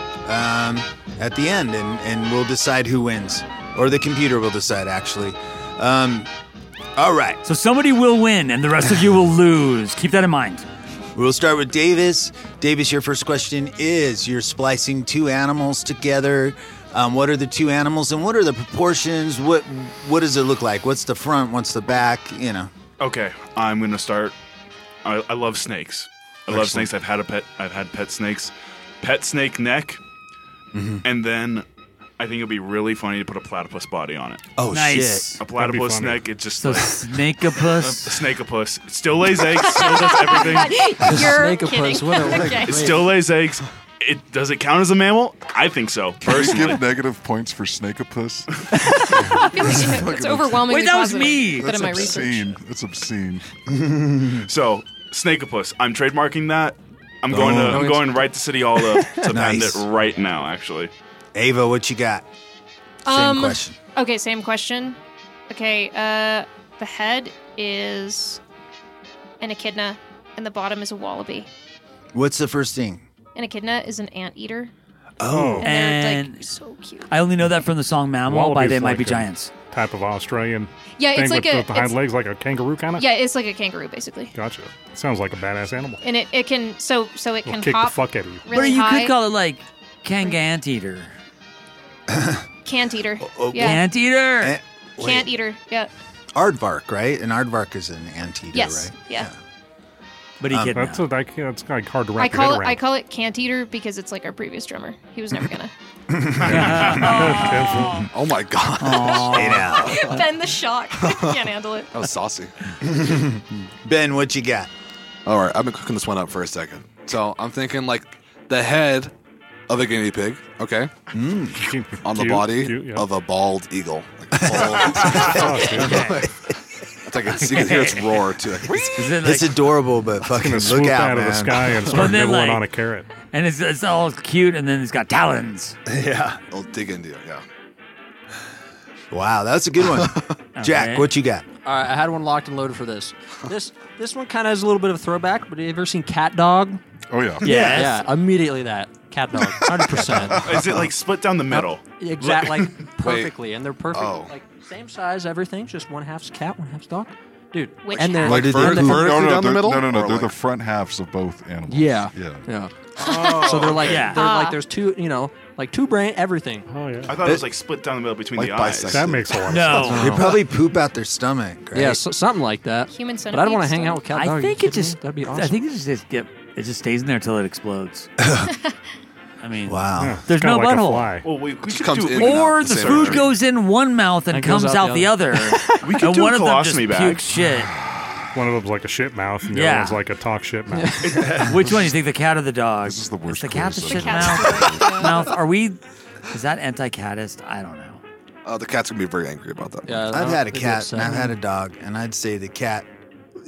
um, at the end, and, and we'll decide who wins, or the computer will decide actually. Um, all right, So somebody will win, and the rest of you will lose. Keep that in mind. we'll start with Davis. Davis, your first question is: you're splicing two animals together. Um, what are the two animals, and what are the proportions? What what does it look like? What's the front? What's the back? You know. Okay, I'm gonna start. I, I love snakes. I love Excellent. snakes. I've had a pet. I've had pet snakes. Pet snake neck, Mm-hmm. and then I think it'd be really funny to put a platypus body on it. Oh Nice. shit! A platypus funny. neck. It just So like, a snakeopus. snakeopus. It still lays eggs. Still does everything. You're Snakeopus, kidding. what a- what a Okay. It still lays eggs. It does it count as a mammal? I think so. Can we Personally, give negative points for Snakeopus? I feel like it's overwhelmingly Wait, that was positive, me. But in That's my research. obscene. That's obscene. so snakeopus. I'm trademarking that. I'm going to. Oh. I'm going right to City Hall to, to patent Nice. it right now. Actually, Ava, what you got? Same Um, question. Okay, same question. Okay, uh, the head is an echidna, and the bottom is a wallaby. What's the first thing? An echidna is an anteater. Oh, And they're And like so cute. I only know that from the song Mammal by Wallaby's They Might like Be a Giants. Type of Australian Yeah, thing it's like with, a with the hind it's- legs, like a kangaroo kind of. Yeah, it's like a kangaroo basically, Gotcha. Sounds like a badass animal. and it, it can so so it It'll can kick hop the fuck out of you. really but you high. could call it like Kanga Anteater. Can't eater. oh, yeah, Anteater. Eh, wait. can't eater. Yeah. Aardvark, right? An aardvark is an anteater, Yes. right? Yeah. But he Um, kidnapped. That's a, that, that's kind of hard to I wrap your call head it around. I call it can't eater because it's like our previous drummer. He was never gonna. Oh my god. Hey now. Ben the shock. Can't handle it. That was saucy. Ben, what you got? All right, I've been cooking this one up for a second. So I'm thinking like the head of a guinea pig, okay, Cute, on the body cute, yeah. of a bald eagle. Like a bald, Oh, dude. it's like it's, you can hear its roar too. Like, Is it It's like, adorable, but fucking Gonna look swoop out, out man. of the sky and start then, nibbling like- on a carrot. and it's, it's all cute, and then it's got talons. Yeah. I'll dig into it. Yeah. Wow, that's a good one. Jack, Okay. what you got? All right, I had one locked and loaded for this. This this one kind of has a little bit of a throwback, but have you ever seen Cat Dog? Oh yeah. Yes. Yeah, immediately that. Cat Dog, one hundred percent. Is it like split down the middle? Exactly, like perfectly, and they're perfect, Oh. like same size, everything. Just one half's cat, one half's dog, dude. Which and they're half? Where did Vert- they and poop? they're- vertically No, no, down the they're- middle? no, no, no. Or They're like- the front halves of both animals. Yeah, Yeah. yeah. So they're like yeah. they're Ah. like there's two, you know, like two brain everything. Oh yeah. I thought it was like split down the middle between Like the eyes. bisect- That makes a lot of No. sense. They probably poop out their stomach, right? Yeah, so, something like that. Human But I don't want to centipede hang out with Cat Dog. I Are you think it kidding me? just. That'd be awesome. I think it just is, yep, it just stays in there till it explodes. I mean, Wow. Yeah, There's it's kinda no like a butthole. fly. Well, we, we should comes do in we, and out Or at the same food time. goes in one mouth and, And goes comes out out the the other. we could and do one a of them just colostomy bag. pukes shit. One of them's like a shit mouth, and the Yeah. other one's like a talk shit mouth. Which one? You think the cat or the dog? This is the worst It's the cat, the quiz shit ever. The mouth. cat's the- mouth. Are we? Is that anti-catist? I don't know. Uh, the cat's gonna be very angry about that. Yeah, I've had a it'd be cat and I've upsetting. had a dog, and I'd say the cat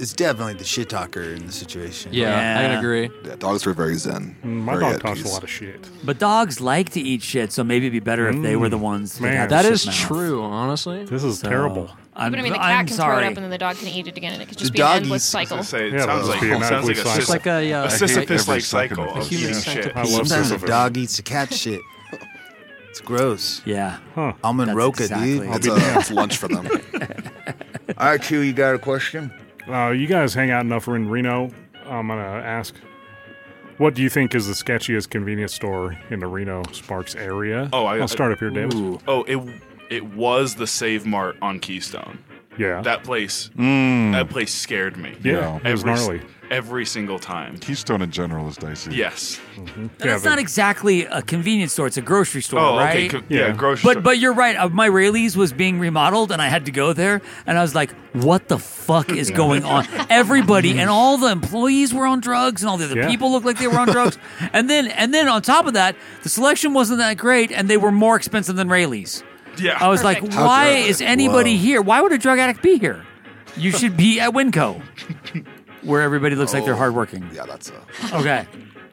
is definitely the shit talker in the situation. Yeah, I can Yeah. agree. Yeah, dogs are very zen. My very dog at talks a peace. lot of shit. But dogs like to eat shit, so maybe it'd be better if they were the ones that man. had That the is shit mouth. true, honestly. This is So, terrible. I'm, But I mean, the cat I'm can sorry. throw it up and then the dog can eat it again, and it could just The be an dog endless eats- cycle. I say, it Yeah, sounds that'd like be an sounds like a, ugly It's like a, uh, a Sisyphus every like second cycle of of it. human eating shit. centipede. I love Sometimes Sisyphus. a dog eats the cat shit. It's gross. Yeah. Huh. Almond That's roca, exactly dude. it. It's, uh, it's lunch for them. All right, Q, you got a question? Uh, you guys hang out enough in Reno. I'm going to ask, what do you think is the sketchiest convenience store in the Reno Sparks area? Oh, I- I'll start up here, Davis. Oh, it it was the Save Mart on Keystone. Yeah. That place, Mm. that place scared me. Yeah, it was every, gnarly. every single time. Keystone in general is dicey. Yes. Mm-hmm. That's not exactly a convenience store; it's a grocery store, Oh, right? okay. co- Yeah, Yeah. grocery But store. but you're right. Uh, my Rayleigh's was being remodeled, and I had to go there, and I was like, "What the fuck is going on?" Everybody and all the employees were on drugs, and all the other Yeah. people looked like they were on drugs. And then and then on top of that, the selection wasn't that great, and they were more expensive than Rayleigh's. yeah. I was like, Perfect. How "Why dare they? is anybody Whoa. here? Why would a drug addict be here? You should be at Winco, where everybody looks like they're Oh. hardworking." Yeah, that's uh, Okay,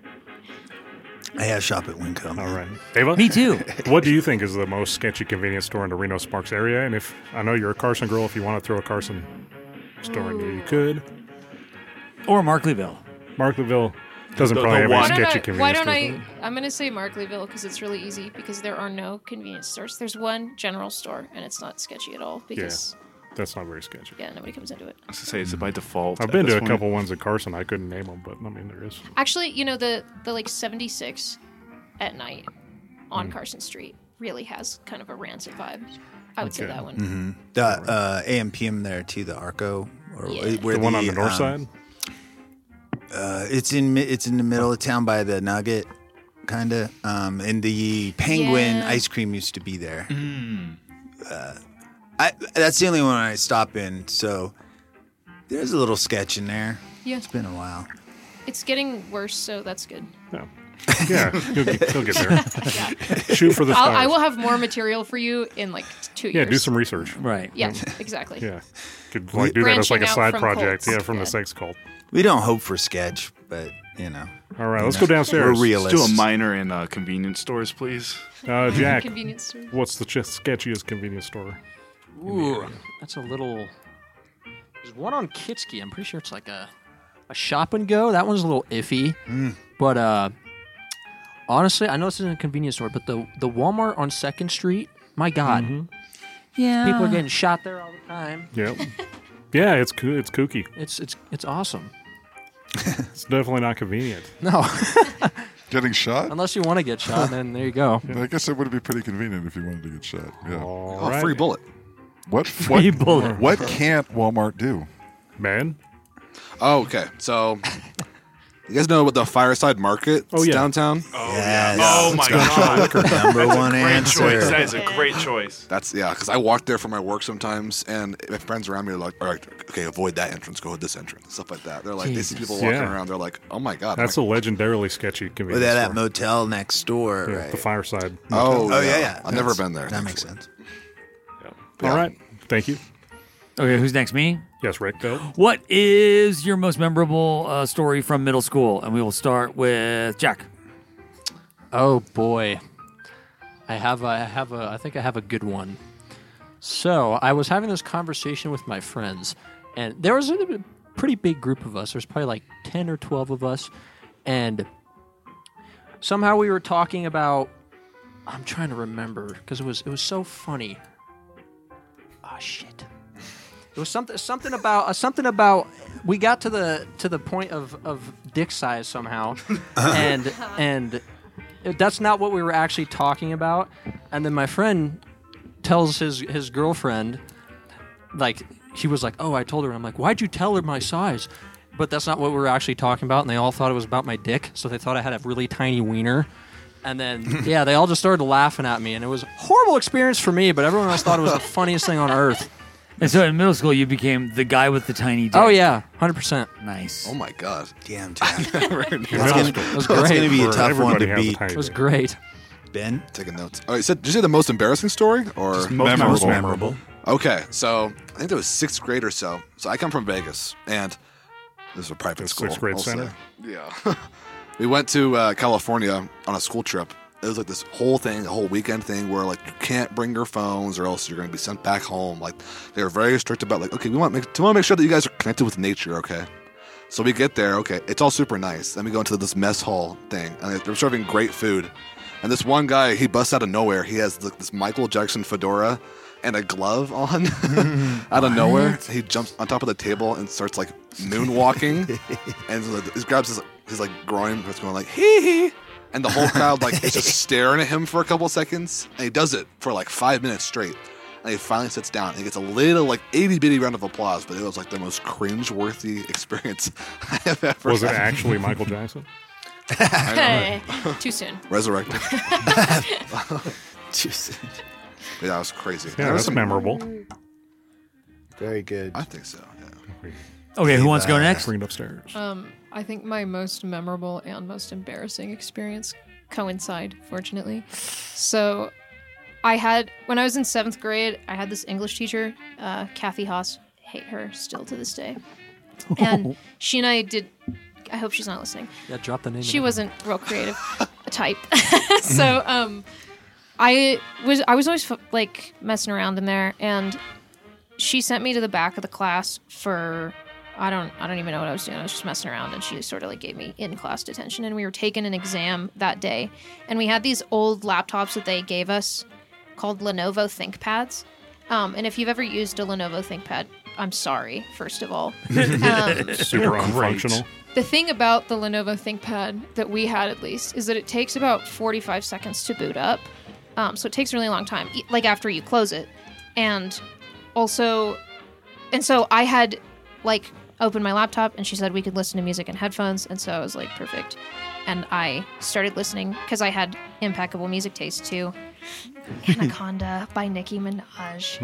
I I shop at Winco. All right. Ava? me too. What do you think is the most sketchy convenience store in the Reno Sparks area? And if I know you're a Carson girl, if you want to throw a Carson store in there, you could. Or Markleyville. Markletville doesn't The- probably the have one- any Why don't sketchy I? convenience Why don't stores. I? I'm gonna say Markleyville because it's really easy because there are no convenience stores. There's one general store and it's not sketchy at all because That's not very sketchy. yeah, nobody comes into it. I was to say it's by default. I've at been this to a point. couple ones in Carson. I couldn't name them, but I mean, there is. Actually, you know the the like seventy-six at night on Hmm. Carson Street really has kind of a rancid vibe. I would say Okay. that one. Mm-hmm. The uh, A M P M there too, the Arco, or Yeah. where The one on the north um, side? Uh, it's in mi- it's in the middle of town by the Nugget, kind of. Um, and the Penguin Yeah. ice cream used to be there. Uh, I that's the only one I stop in. So there's a little sketch in there. Yeah. It's been a while. It's getting worse, so that's good. Yeah. Yeah, he'll get, he'll get there. Shoot for the I'll, stars. I will have more material for you in like two Yeah, years. do some research. Right. Yeah, exactly. Yeah. Could like do that as like a Branching out side from project. cults. Yeah, from Yeah. the sex cult. We don't hope for sketch, but you know. All right, let's go downstairs. We're Let's realists. do a minor in uh, convenience stores, please. Uh, Jack, Convenience store. what's the ch- sketchiest convenience store? Ooh, that's a little. There's one on Kitski. I'm pretty sure it's like a a shop and go. That one's a little iffy. But uh, honestly, I know this isn't a convenience store, but the the Walmart on Second Street, my God, Yeah. people are getting shot there all the time. Yep. Yeah, it's coo- it's kooky. It's it's it's awesome. It's definitely not convenient. No, Getting shot? unless you want to get shot, then there you go. I guess it would be pretty convenient if you wanted to get shot. Yeah. All oh, right. free bullet. What Free what, bullet. what can't Walmart do? Man. Oh, okay. So, you guys know what the Fireside Market Oh, yeah. downtown? Oh, Yes. Oh my god. Number That's a one great answer. choice. That is a great choice. That's yeah, because I walk there for my work sometimes, and my friends around me are like, "All right, okay, avoid that entrance, go with this entrance," stuff like that. They're like, they see Jesus. people walking Yeah. around, they're like, "Oh my god." That's a legendarily sketchy Or convenience that, that store. motel next door, Yeah, right? The Fireside. oh, Oh, yeah, yeah. I've never That's- been there. That makes thankfully. sense. All right. Thank you. Okay, who's next? Me? Yes, Rick, go. What is your most memorable uh, story from middle school? And we will start with Jack. Oh boy, I have a, I have a I think I have a good one. So I was having this conversation with my friends, and there was a pretty big group of us. There's probably like ten or twelve of us, and somehow we were talking about. I'm trying to remember because it was it was so funny. Oh shit! It was something something about uh, something about. We got to the to the point of, of dick size somehow, and and that's not what we were actually talking about. And then my friend tells his his girlfriend, like he was like, "Oh, I told her." And I'm like, "Why'd you tell her my size?" But that's not what we were actually talking about. And they all thought it was about my dick, so they thought I had a really tiny wiener. And then yeah, they all just started laughing at me, and it was a horrible experience for me. But everyone else thought it was the funniest thing on earth. And so in middle school, you became the guy with the tiny dick. Oh yeah, hundred percent. Nice. Oh my god. Damn, Jack. It That's was, gonna, it was that's great. gonna be a For tough one everybody to has a beat. tiny It was dick. great. Ben? Taking notes. Oh, you said, did you say the most embarrassing story or Just Most memorable. memorable. Okay, so I think there was sixth grade or so. So I come from Vegas, and this is a private The school. sixth grade I'll say. center? Yeah. We went to uh, California on a school trip. It was like this whole thing, a whole weekend thing where like you can't bring your phones or else you're going to be sent back home. Like they were very strict about like, okay, we want to make, we want to make sure that you guys are connected with nature, okay? So we get there, okay, it's all super nice. Then we go into this mess hall thing, and they're serving great food. And this one guy, he busts out of nowhere. He has like, this Michael Jackson fedora and a glove on out of nowhere. He jumps on top of the table and starts like moonwalking, and he grabs his, his like groin, starts going like hee hee. And the whole crowd like is just staring at him for a couple seconds, and he does it for like five minutes straight. And he finally sits down, and he gets a little like itty bitty round of applause, but it was like the most cringe-worthy experience I have ever. Was it had. actually Michael Jackson? Hey, too soon. Resurrected. Too soon. Yeah, that was crazy. Yeah, There was that's memorable. Very good. I think so. Yeah. Okay, who wants to go Uh, next? Bring it upstairs. Um, I think my most memorable and most embarrassing experience coincide, fortunately. So, I had, when I was in seventh grade, I had this English teacher, uh, Kathy Haas. Hate her still to this day. And she and I did, I hope she's not listening. Yeah, drop the name. She in. wasn't real creative type. So, um, I was, I was always like messing around in there, and she sent me to the back of the class for, I don't I don't even know what I was doing. I was just messing around, and she sort of like gave me in-class detention, and we were taking an exam that day, and we had these old laptops that they gave us called Lenovo ThinkPads. Um, and if you've ever used a Lenovo ThinkPad, I'm sorry, first of all. Um, Super unfunctional. the thing about the Lenovo ThinkPad that we had, at least, is that it takes about forty-five seconds to boot up. Um, so it takes a really long time, e- like after you close it. And also, and so I had like opened my laptop, and she said we could listen to music in headphones, and so I was like, perfect. And I started listening because I had impeccable music taste too. Anaconda by Nicki Minaj.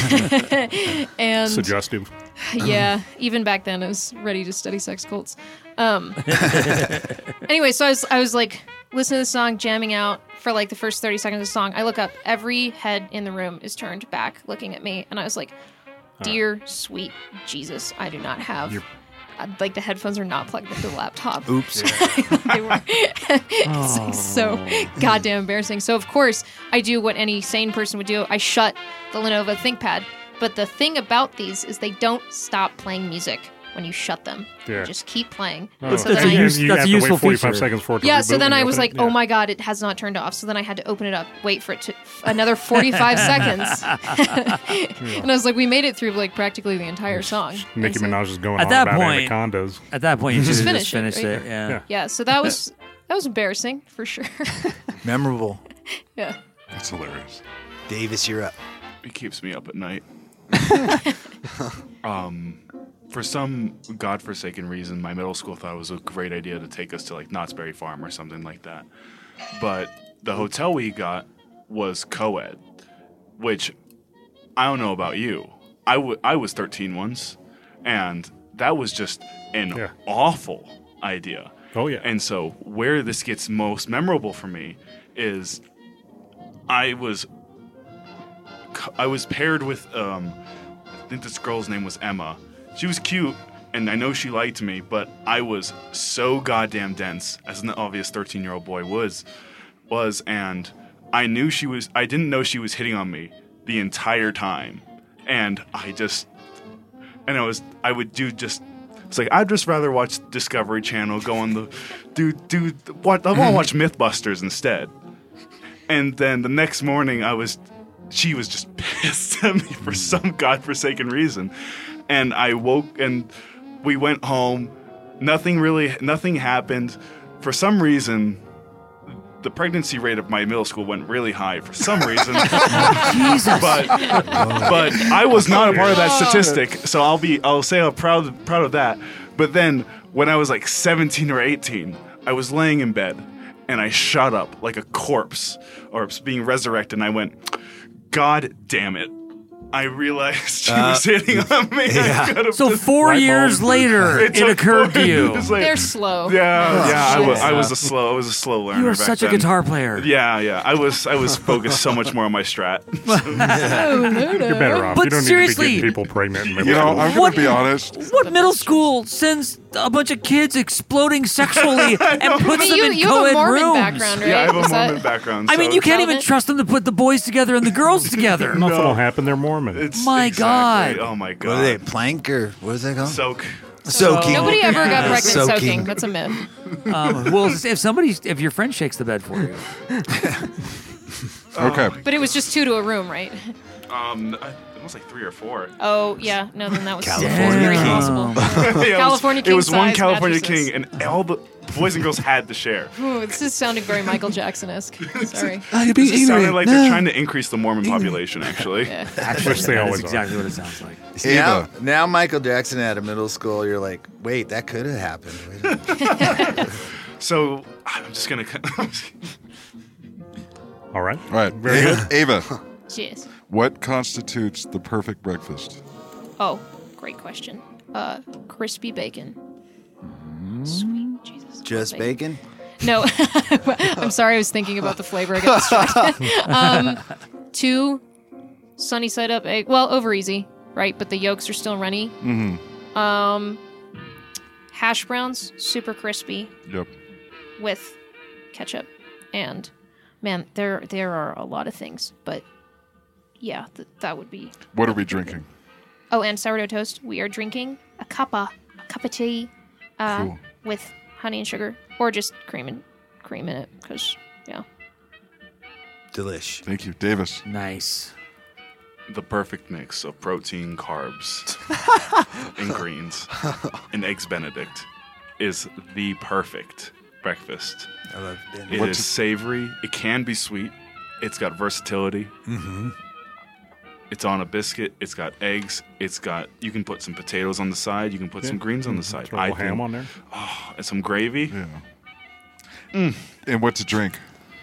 And Suggestive. yeah, even back then I was ready to study sex cults. Um, anyway, so I was I was like listening to the song, jamming out for like the first thirty seconds of the song. I look up, every head in the room is turned back looking at me, and I was like, dear sweet Jesus, I do not have You're- uh, like the headphones are not plugged into the laptop. Oops. They were. It's like so goddamn embarrassing. So of course I do what any sane person would do. I shut the Lenovo ThinkPad. But the thing about these is they don't stop playing music when you shut them. Yeah. They just keep playing. Oh. And so That's then a I, use- you that's have a to useful wait forty-five feature. seconds for it to yeah, reboot so then when I you was open like, it. oh Yeah. my god, it has not turned off. So then I had to open it up, wait for it to another forty-five seconds. And I was like, we made it through like practically the entire song. Nicki And so- Minaj is going At on that about point- anacondas. At that point, you should Just have finish just it, finished right? it. Yeah. Yeah. Yeah, so that was that was embarrassing for sure. Memorable. Yeah. That's hilarious. Davis, you're up. It keeps me up at night. um, for some godforsaken reason, my middle school thought it was a great idea to take us to like Knott's Berry Farm or something like that. But the hotel we got was co-ed, which I don't know about you. I, w- I was thirteen once, and that was just an Yeah. awful idea. Oh, yeah. And so where this gets most memorable for me is I was I was paired with um, I think this girl's name was Emma. She was cute, and I know she liked me, but I was so goddamn dense, as an obvious thirteen-year-old boy was, was, and I knew she was. I didn't know she was hitting on me the entire time, and I just, and I was, I would do just. It's like I'd just rather watch Discovery Channel, go on the, do do what I want to watch MythBusters instead. And then the next morning, I was, she was just pissed at me for some godforsaken reason, and I woke and we went home. Nothing really, nothing happened. For some reason, the pregnancy rate of my middle school went really high for some reason. Jesus. But but I was not a part of that statistic, so I'll be I'll say I'm proud proud of that. But then when I was like seventeen or eighteen, I was laying in bed and I shot up like a corpse or being resurrected, and I went, God damn it. I realized she Uh, was hitting on me. yeah. I could've So just- four Light years bulb. later, it, took occurred four to you. years later. They're slow. Yeah, yeah. I shit. was, I was a slow. I was a slow learner. You are back such a then. guitar player. Yeah, yeah. I was, I was focused so much more on my strat. You're better off. But you don't seriously- need to be getting people pregnant in middle You know, school. I'm going What- to be honest. What middle school sends a bunch of kids exploding sexually and puts I mean, them you, in you have a co-ed Mormon rooms? background, right? Yeah, I have a Is that- Mormon background. I mean, so you can't even relevant? trust them to put the boys together and the girls together. Nothing will happen. They're Mormon. It's My exactly- God. Oh my god. What are they? Plank or what is that called? Soak. Soaking. Nobody ever got pregnant Soaking. soaking. That's a myth. Um, well, if somebody, if your friend shakes the bed for you, Okay. But it was just two to a room, right? Um, I- it was like three or four. Oh yeah, no, then that was California very King. possible. Yeah, it was- California It was, king one size California mattresses. king, and all the boys and girls had to share. Ooh, this is sounding very Michael Jackson-esque. Sorry. It just sounded like they're trying to increase the Mormon population. Actually, Yeah. Which they that always is exactly what it sounds like. See, now, now Michael Jackson at a middle school, you're like, wait, that could have happened. Wait a minute. so I'm just gonna. All right. All right. Very Ava, Ava, Cheers. what constitutes the perfect breakfast? Oh, great question. Uh, crispy bacon. Sweet Jesus. Just bacon? No, I'm sorry. I was thinking about the flavor. I got distracted. um, two sunny side up egg. Well, over easy, right? But the yolks are still runny. Mm-hmm. Um, hash browns, super crispy Yep. with ketchup, and man, there there are a lot of things, but yeah, th- that would be. What are we drinking? Oh, and sourdough toast. We are drinking a cuppa, a cup of tea, uh, Cool. with honey and sugar, or just cream and cream in it, because yeah. Delish. Thank you. Davis. Nice. The perfect mix of protein, carbs, and greens, and eggs Benedict is the perfect breakfast. I love It dinner. is savory. It can be sweet. It's got versatility. Mm-hmm. It's on a biscuit. It's got eggs. It's got. You can put some potatoes on the side. You can put Yeah. some greens on the side. Throw a little ham on there. Oh, and some gravy. Yeah. Mm. And what to drink?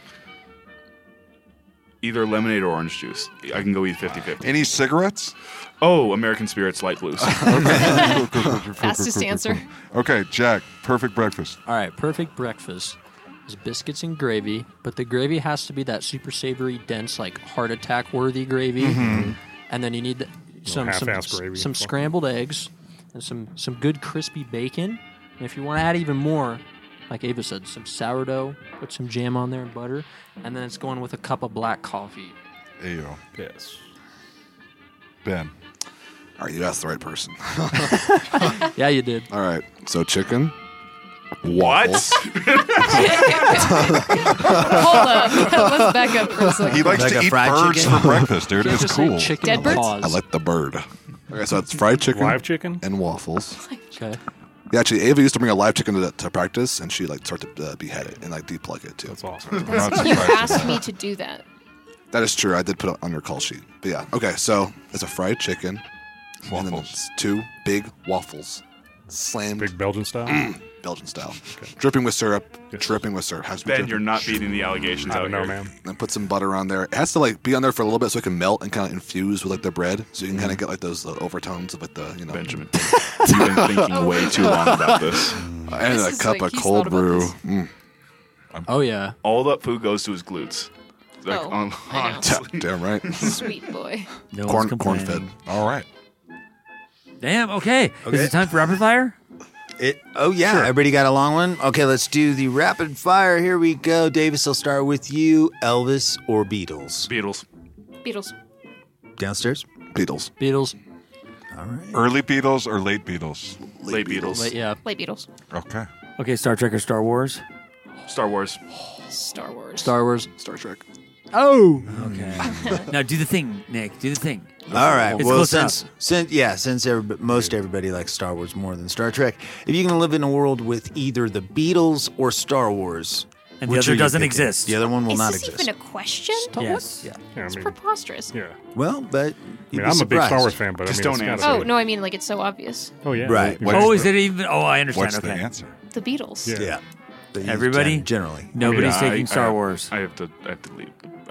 Either lemonade or orange juice. I can go eat fifty-fifty. Any cigarettes? Oh, American Spirits Light Blues. Okay. Cool, cool, cool, cool, cool, Fastest cool, cool, answer. cool. Okay, Jack. Perfect breakfast. All right, perfect breakfast is biscuits and gravy, but the gravy has to be that super savory, dense, like heart attack worthy gravy. Mhm. And then you need the, some some, half-ass gravy. some scrambled eggs and some some good crispy bacon. And if you want to add even more, like Ava said, some sourdough, put some jam on there and butter, and then it's going with a cup of black coffee. Ayo. Yes. Ben. All right, you asked the right person. Yeah, you did. All right, so chicken. What? waffles. Hold up. Let's back up for a second. He likes Like to a eat fried birds chicken? for breakfast, dude. You It's have to say cool. chicken Dead with birds? pause. I like the bird. Okay, so it's fried chicken, Live chicken? and waffles. Okay. Yeah, actually, Ava used to bring a live chicken to, to practice, and she like start to uh, behead it and like deplug it too. That's awesome. I'm not You surprised. asked me to do that. That is true. I did put it on your call sheet. But yeah, okay. So it's a fried chicken, and then Waffles. it's two big waffles, slammed Big Belgian style? Mm, Belgian style, dripping with syrup, dripping with syrup. Has to be Ben, dripping. you're not beating the allegations I out don't know, here. man. And put some butter on there. It has to like be on there for a little bit so it can melt and kind of infuse with like the bread, so you can kind of get like those uh, overtones of like the you know. Benjamin, you've been thinking way too long about this. And This a is cup like of he's cold thought about brew. this. Mm. Oh yeah. All that food goes to his glutes. Like, Oh, on, I know. honestly. Damn right. Sweet boy. No corn, one's corn complaining. fed. All right. Damn. Okay. Okay. Is it time for rapid fire? It. Oh yeah, everybody got a long one. Okay, let's do the rapid fire. Here we go. Davis, I'll start with you. Elvis or Beatles? Beatles. Beatles. Downstairs. Beatles. Beatles. All right. Early Beatles or late Beatles? Late Beatles. But yeah. Late Beatles. Okay. Okay. Star Trek or Star Wars? Star Wars. Star Wars. Star Wars. Star Trek. Oh. Okay. Now do the thing, Nick. Do the thing. All right. It's well, close since enough. since yeah, since everyb- most everybody likes Star Wars more than Star Trek, if you can live in a world with either the Beatles or Star Wars, And the which other are you doesn't picking? exist. The other one will Is not this exist. even a question? Yes. Yeah. Yeah, I It's mean, preposterous. yeah. Well, but I you'd mean, be I'm a big surprised. Star Wars fan, but Just I mean, don't it's gotta answer. Oh, be- no, I mean, like, it's so obvious. Oh, yeah. Right. You What know, Oh, is it even? Oh, I understand. What's the okay. answer? The Beatles. Yeah. Yeah. But you Everybody? gen- generally. Nobody's Yeah, I- taking I- Star Wars. I have to. I have to leave.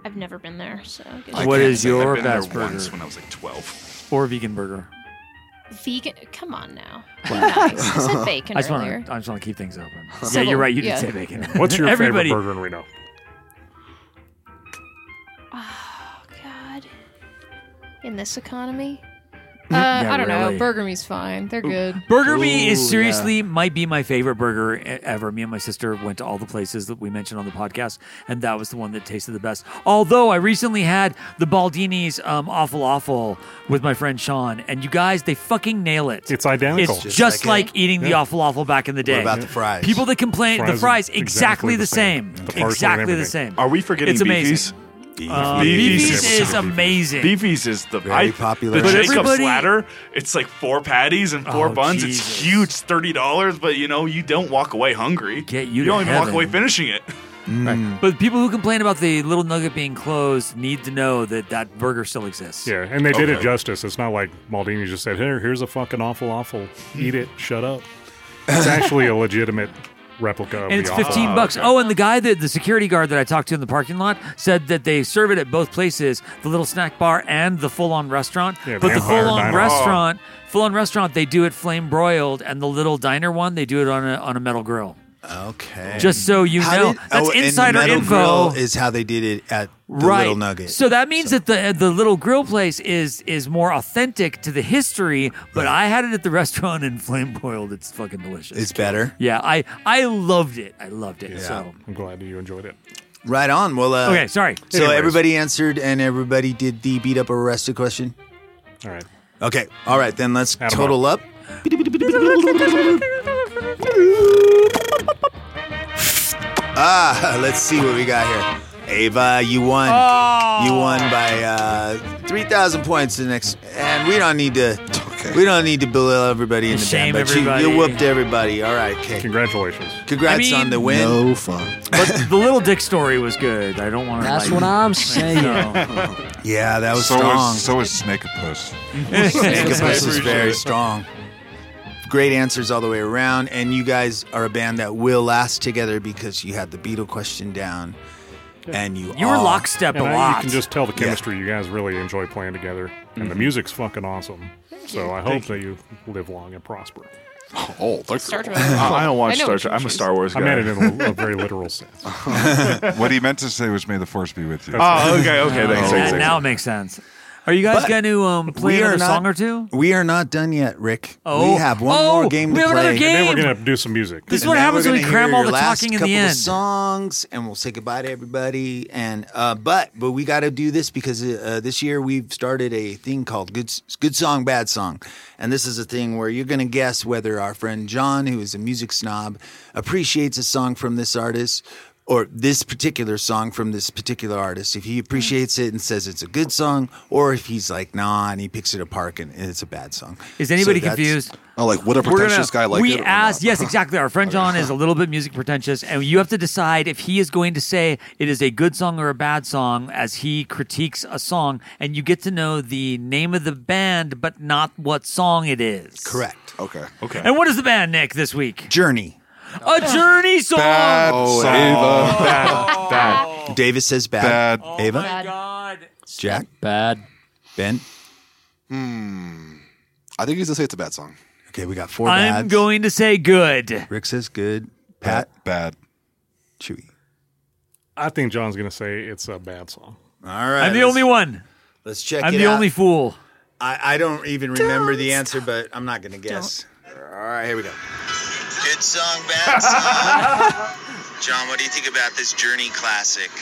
I've never been there, so. I guess- I What can't is say. your I've been best there burger? once when I was like twelve. Or vegan burger. Vegan? Come on now. Be nice. I said bacon I just earlier. want to. I just want to keep things open. Yeah, Civil- you're right. You yeah. did say bacon. What's your Everybody, favorite burger in Reno? Oh God. In this economy. Uh, Yeah, I don't really. know. Burger Me's fine. They're good. Burger Me Ooh, is seriously might be my favorite burger e- ever. Me and my sister went to all the places that we mentioned on the podcast, and that was the one that tasted the best. Although I recently had the Baldini's um, Awful Awful with my friend Sean, and you guys, they fucking nail it. It's identical. It's Just just, like like, eating the Yeah. Awful Awful back in the day. What about the fries? People that complain, Fries the are fries, exactly exactly the the same. same. The parsley and Exactly the everything. same. Are we forgetting It's amazing. Beefies? Uh, Beefies Beefies is- is amazing. Beefies is the Very I, popular. The But Jacob's everybody- ladder. It's like four patties and four Oh, buns. Jesus. It's huge, it's thirty dollars. But you know, you don't walk away hungry. Get you you to don't even walk heaven. away finishing it. Right. But people who complain about the Little Nugget being closed need to know that that burger still exists. Yeah, and they did it Okay. justice. It's not like Maldini just said, "Here, here's a fucking awful, awful. Eat it. Shut up." It's actually a legitimate replica of And it's the awful. fifteen bucks. Oh, and the guy that the security guard that I talked to in the parking lot said that they serve it at both places, the little snack bar and the full-on restaurant. Yeah, but the Vampire full-on Diner. restaurant, full-on restaurant, they do it flame broiled, and the little diner one, they do it on a on a metal grill. Okay. Just so you How know, did- that's oh, and the insider metal info. grill is how they did it at the Right. Little Nugget. So that means that the the little grill place is is more authentic to the history. But I had it at the restaurant and flame broiled. It's fucking delicious. It's better. Yeah, I I loved it. I loved it. Yeah, So I'm glad that you enjoyed it. Right on. Well, uh, okay, sorry. So Anyways. everybody answered, and everybody did the beat up or arrested question. All right. Okay. All right. Then let's Add 'em total up. Ah, let's see what we got here. Ava, you won. Oh. You won by uh, three thousand points. The next, and we don't need to. We don't need to belittle everybody in the Shame band, but you, everybody. you whooped everybody. All right. Okay. Congratulations. Congrats I mean- on the win. No fun. But the little dick story was good. I don't want to. That's like, what I'm saying. No. Yeah, that was so strong. is so is Snakeopus. Snakeopus was very strong. Great answers all the way around, and you guys are a band that will last together because you had the Beatle question down, and you You were all- lockstep a And I, you lot. can just tell the Yeah. chemistry. You guys really enjoy playing together, and the music's fucking awesome. So I hope that you live long and prosper. Oh, thank Star you. Trek. I, I don't watch I know Star what Trek. you I'm a choose. Star Wars I guy. meant it in a, a very literal sense. What he meant to say was, "May the force be with you." Oh, okay, okay. Thanks, Yeah, thanks, thanks. now it makes sense. Are you guys But going to um, play we are another not- song or two? We are not done yet, Rick. Oh. We have one Oh, more game we to have play. another game. And then we're gonna do some music. This is And what then happens we're when we gonna cram hear all your the last talking in couple the of end. songs, and we'll say goodbye to everybody. And uh, but but we got to do this because uh, this year we've started a thing called good good song, bad song, and this is a thing where you're going to guess whether our friend John, who is a music snob, appreciates a song from this artist. Or this particular song from this particular artist, if he appreciates it and says it's a good song, or if he's like, nah, and he picks it apart and it's a bad song. Is anybody So that's- confused? Oh, like would a We're pretentious gonna- guy like we it? or asked, not? yes, exactly. Our friend John is a little bit music pretentious, and you have to decide if he is going to say it is a good song or a bad song as he critiques a song, and you get to know the name of the band, but not what song it is. Correct. Okay. Okay. And what is the band, Nick, this week? Journey. A Journey song. Bad Oh, song. Ava. Bad, bad. Davis says bad. Bad. Ava? Bad. God. Jack? Bad. Ben? Hmm. I think he's gonna say it's a bad song. Okay, we got four I'm bads. going to say good. Rick says good. Pat? Bad. Chewy. I think John's gonna say it's a bad song. All right. I'm the let's- only one. Let's check I'm it the out. only fool. I, I don't even remember the answer, but I'm not going to guess. All right, here we go. Good song, bad song. John, what do you think about this Journey classic?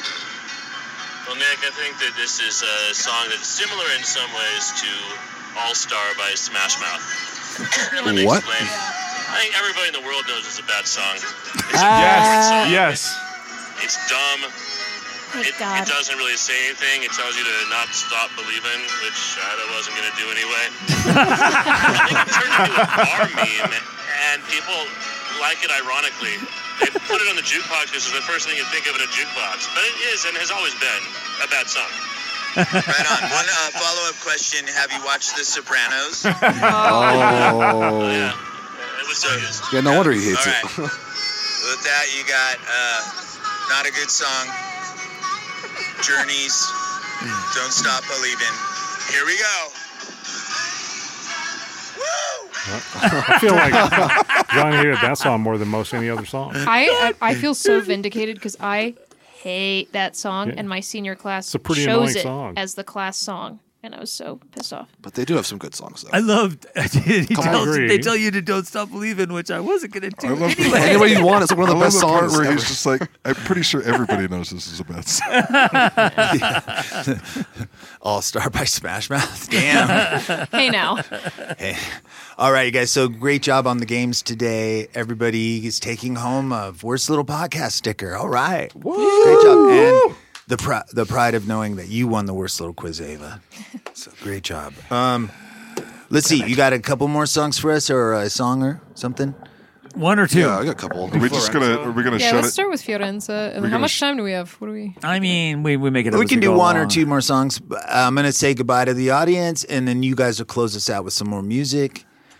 Well, Nick, I think that this is a song that's similar in some ways to All Star by Smash Mouth. Let me What? explain. I think everybody in the world knows it's a bad song. It's a Yes, song. yes. It's dumb. Thank It, God. it doesn't really say anything. It tells you to not stop believing, which I wasn't going to do anyway. I think it turned into a bar meme, and people like it ironically. They put it on the jukebox because it's the first thing you think of at a jukebox. But it is, and has always been, a bad song. Right on. One uh, follow-up question. Have you watched The Sopranos? Oh. Yeah. It was so used. Yeah, no wonder he hates All right. it. With that, you got uh, not a good song. Journeys, Don't Stop Believing. Here we go. I feel like Johnny hated that song more than most any other song. I I, I feel so vindicated because I hate that song, Yeah. and my senior class It's a pretty chose annoying it song. as the class song, and I was so pissed off. But they do have some good songs, though. I loved. he Come on. tells, I agree. they tell you to don't stop believing, which I wasn't going to do I love anyway. the, Any way you want, it's like one of the I love best the part songs where ever. he's just like, I'm pretty sure everybody knows this is a bad song. All Star by Smash Mouth. Damn. Hey now. Hey. All right, you guys. So great job on the games today. Everybody is taking home a Worst Little Podcast sticker. All right. Great job. And the pr- the pride of knowing that you won the Worst Little Quiz, Ava. So great job. Um, let's see. You got a couple more songs for us, or a song or something? One or two. Yeah, I got a couple. Are we just gonna? Are we gonna Yeah, shut let's it? start with Fiorenza. And We're how gonna much sh- time do we have? What do we? I mean, we, we make it up We as can do go one or along. two more songs. I'm going to say goodbye to the audience, and then you guys will close us out with some more music.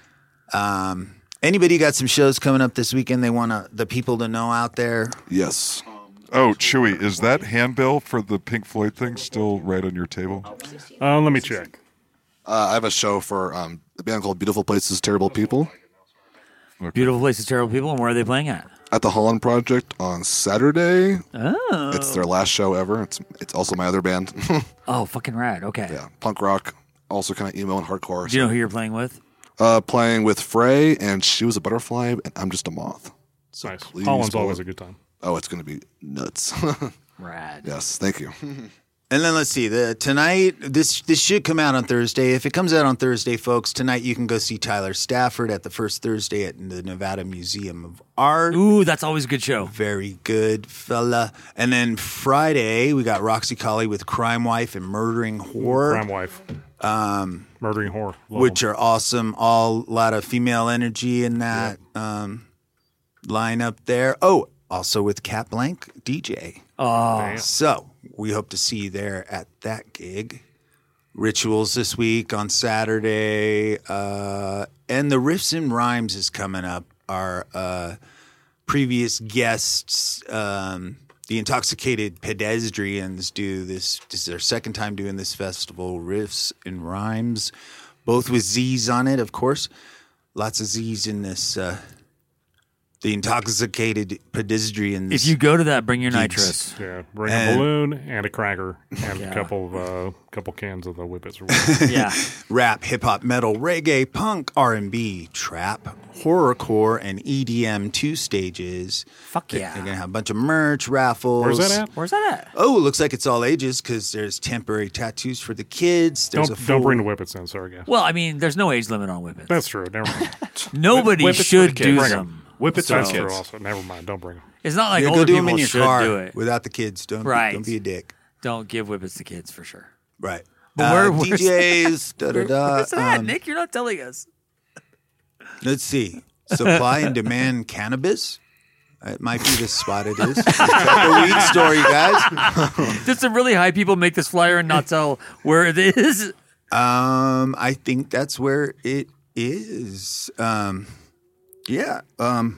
Um, anybody got some shows coming up this weekend they want to, the people to know out there? Yes. Oh, Chewy, is that handbill for the Pink Floyd thing still right on your table? Uh, let me check. Uh, I have a show for um, a band called Beautiful Places, Terrible People Beautiful Places, Terrible People, and where are they playing at? at the Holland Project on Saturday. Oh. It's their last show ever. It's it's also my other band. Oh, fucking rad. Okay. Yeah, punk rock, also kind of emo and hardcore. Do you know who you're playing with? Uh, playing with Frey, and she was a butterfly, and I'm just a moth. So Nice. please Holland's pull always it. a good time. Oh, it's going to be nuts. Rad. Yes, thank you. And then let's see. The tonight this this should come out on Thursday. If it comes out on Thursday, folks, tonight you can go see Tyler Stafford at the first Thursday at the Nevada Museum of Art. Ooh, that's always a good show. Very good, fella. And then Friday we got Roxy Colley with Crime Wife and Murdering Horror. Crime Wife. Um, Murdering Horror. Love which them. are awesome. All a lot of female energy in that um, lineup there. Oh, also with Cat Blanc D J. Oh. So we hope to see you there at that gig. Rituals this week on Saturday. Uh, and the Riffs and Rhymes is coming up. Our uh, previous guests, um, the Intoxicated Pedestrians, do this. This is their second time doing this festival, Riffs and Rhymes, both with Z's on it, of course. Lots of Z's in this. Uh, the Intoxicated Pedestrians. If you go to that, bring your gigs. nitrous. Yeah, bring And- a balloon and a cracker and Yeah. a couple of uh, couple cans of the Whippets. Or whatever. Yeah. Rap, hip hop, metal, reggae, punk, R and B, trap, horrorcore, and E D M two stages. Fuck They- yeah. They're gonna have a bunch of merch, raffles. Where's that at? Where's that at? Oh, it looks like it's all ages because there's temporary tattoos for the kids. There's Don't a don't full- bring the Whippets in. Sorry, guys. Well, I mean, there's no age limit on whippets. That's true. Never mind. Nobody Whippets for should the kids. do Bring them. Whippets That's for true. kids. Also, never mind. Don't bring them. It's not like Yeah, older go do people them in your should car do it. without the kids. Don't Right. don't be a dick. Don't give whippets to kids for sure. Right. But Uh, where- where's- D Js, da da da. Where's that, um, Nick? You're not telling us. Let's see. Supply and demand cannabis. It might be the spot it is. Check the weed store, you guys. Did some really high people make this flyer and not tell where it is? Um, I think that's where it is. Um, yeah. Um,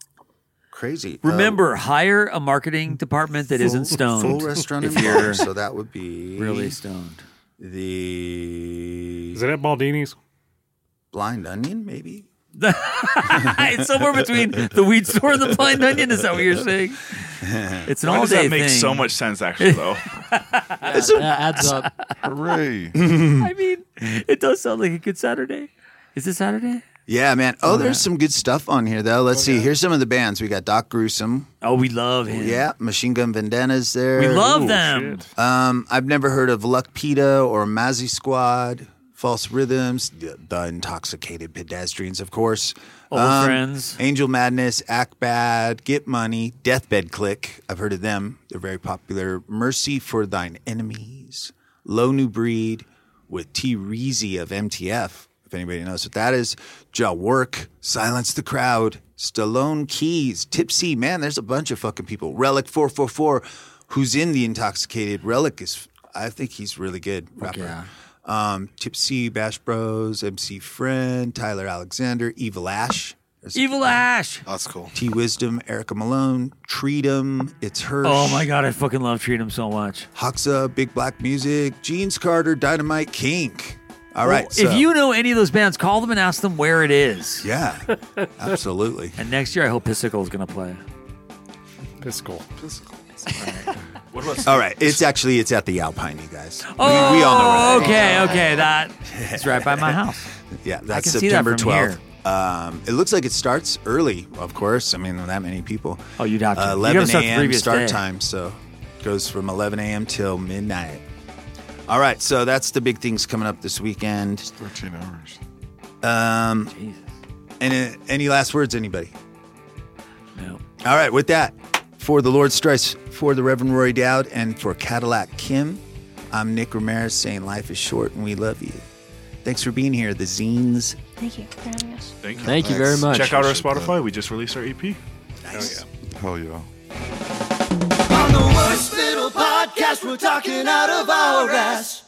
crazy. Uh, Remember, hire a marketing department that isn't stoned. Full restaurant if and you're bar, so that would be really stoned. The Is it at Baldini's? Blind Onion, maybe. It's somewhere between the weed store and the blind onion. Is that what you're saying? It's an Why all does day that make thing. so much sense, actually, though? That adds up. Hooray. I mean, it does sound like a good Saturday. Is it Saturday? Yeah, man. Oh, Oh, there's yeah. some good stuff on here, though. Let's see. Here's some of the bands. We got Doc Gruesome. Oh, we love him. Yeah, Machine Gun Vendena's there. We love Ooh, them. shit. Um, I've never heard of Luck Pita or Mazzy Squad, False Rhythms, the, the Intoxicated Pedestrians, of course. Old Um, Friends. Angel Madness, Act Bad, Get Money, Deathbed Click. I've heard of them. They're very popular. Mercy for Thine Enemies, Low New Breed with T. Reezy of M T F. If anybody knows what that is. Ja Work, Silence the Crowd, Stallone Keys, Tipsy. Man, there's a bunch of fucking people. Relic four four four, who's in the Intoxicated. Relic is, I think he's really good rapper. yeah. Um, Tipsy, Bash Bros, M C Friend, Tyler Alexander, Evil Ash. Evil Ash. That's cool. T Wisdom, Erica Malone, Treat 'em, It's Hirsch. Oh my god, I fucking love Treat 'em so much. Huxa, Big Black Music, Jeans Carter, Dynamite, Kink. All right. Well, so, if you know any of those bands, call them and ask them where it is. Yeah, absolutely. And next year, I hope Pissicle is going to play. Pissicle. Pissicle. What about All right. It's actually, it's at the Alpine, you guys. Oh, we, we all know where that okay, is. okay. That it's right by my house. Yeah, that's can see that September from twelfth. Um, it looks like it starts early, of course. I mean, that many people. Oh, you'd have to. Uh, You eleven gotta start the a.m. previous start day. time, so it goes from eleven a.m. till midnight. All right, so that's the big things coming up this weekend. thirteen hours. Um, Jesus. Any, any last words, anybody? No. All right, with that, for the Lord Strice, for the Reverend Roy Dowd, and for Cadillac Kim, I'm Nick Ramirez saying life is short and we love you. Thanks for being here, the Zines. Thank you for having us. Thank you. Thank you very much. Check out our Spotify. We just released our E P. Nice. Hell yeah. On the worst little podcast, we're talking out of our ass.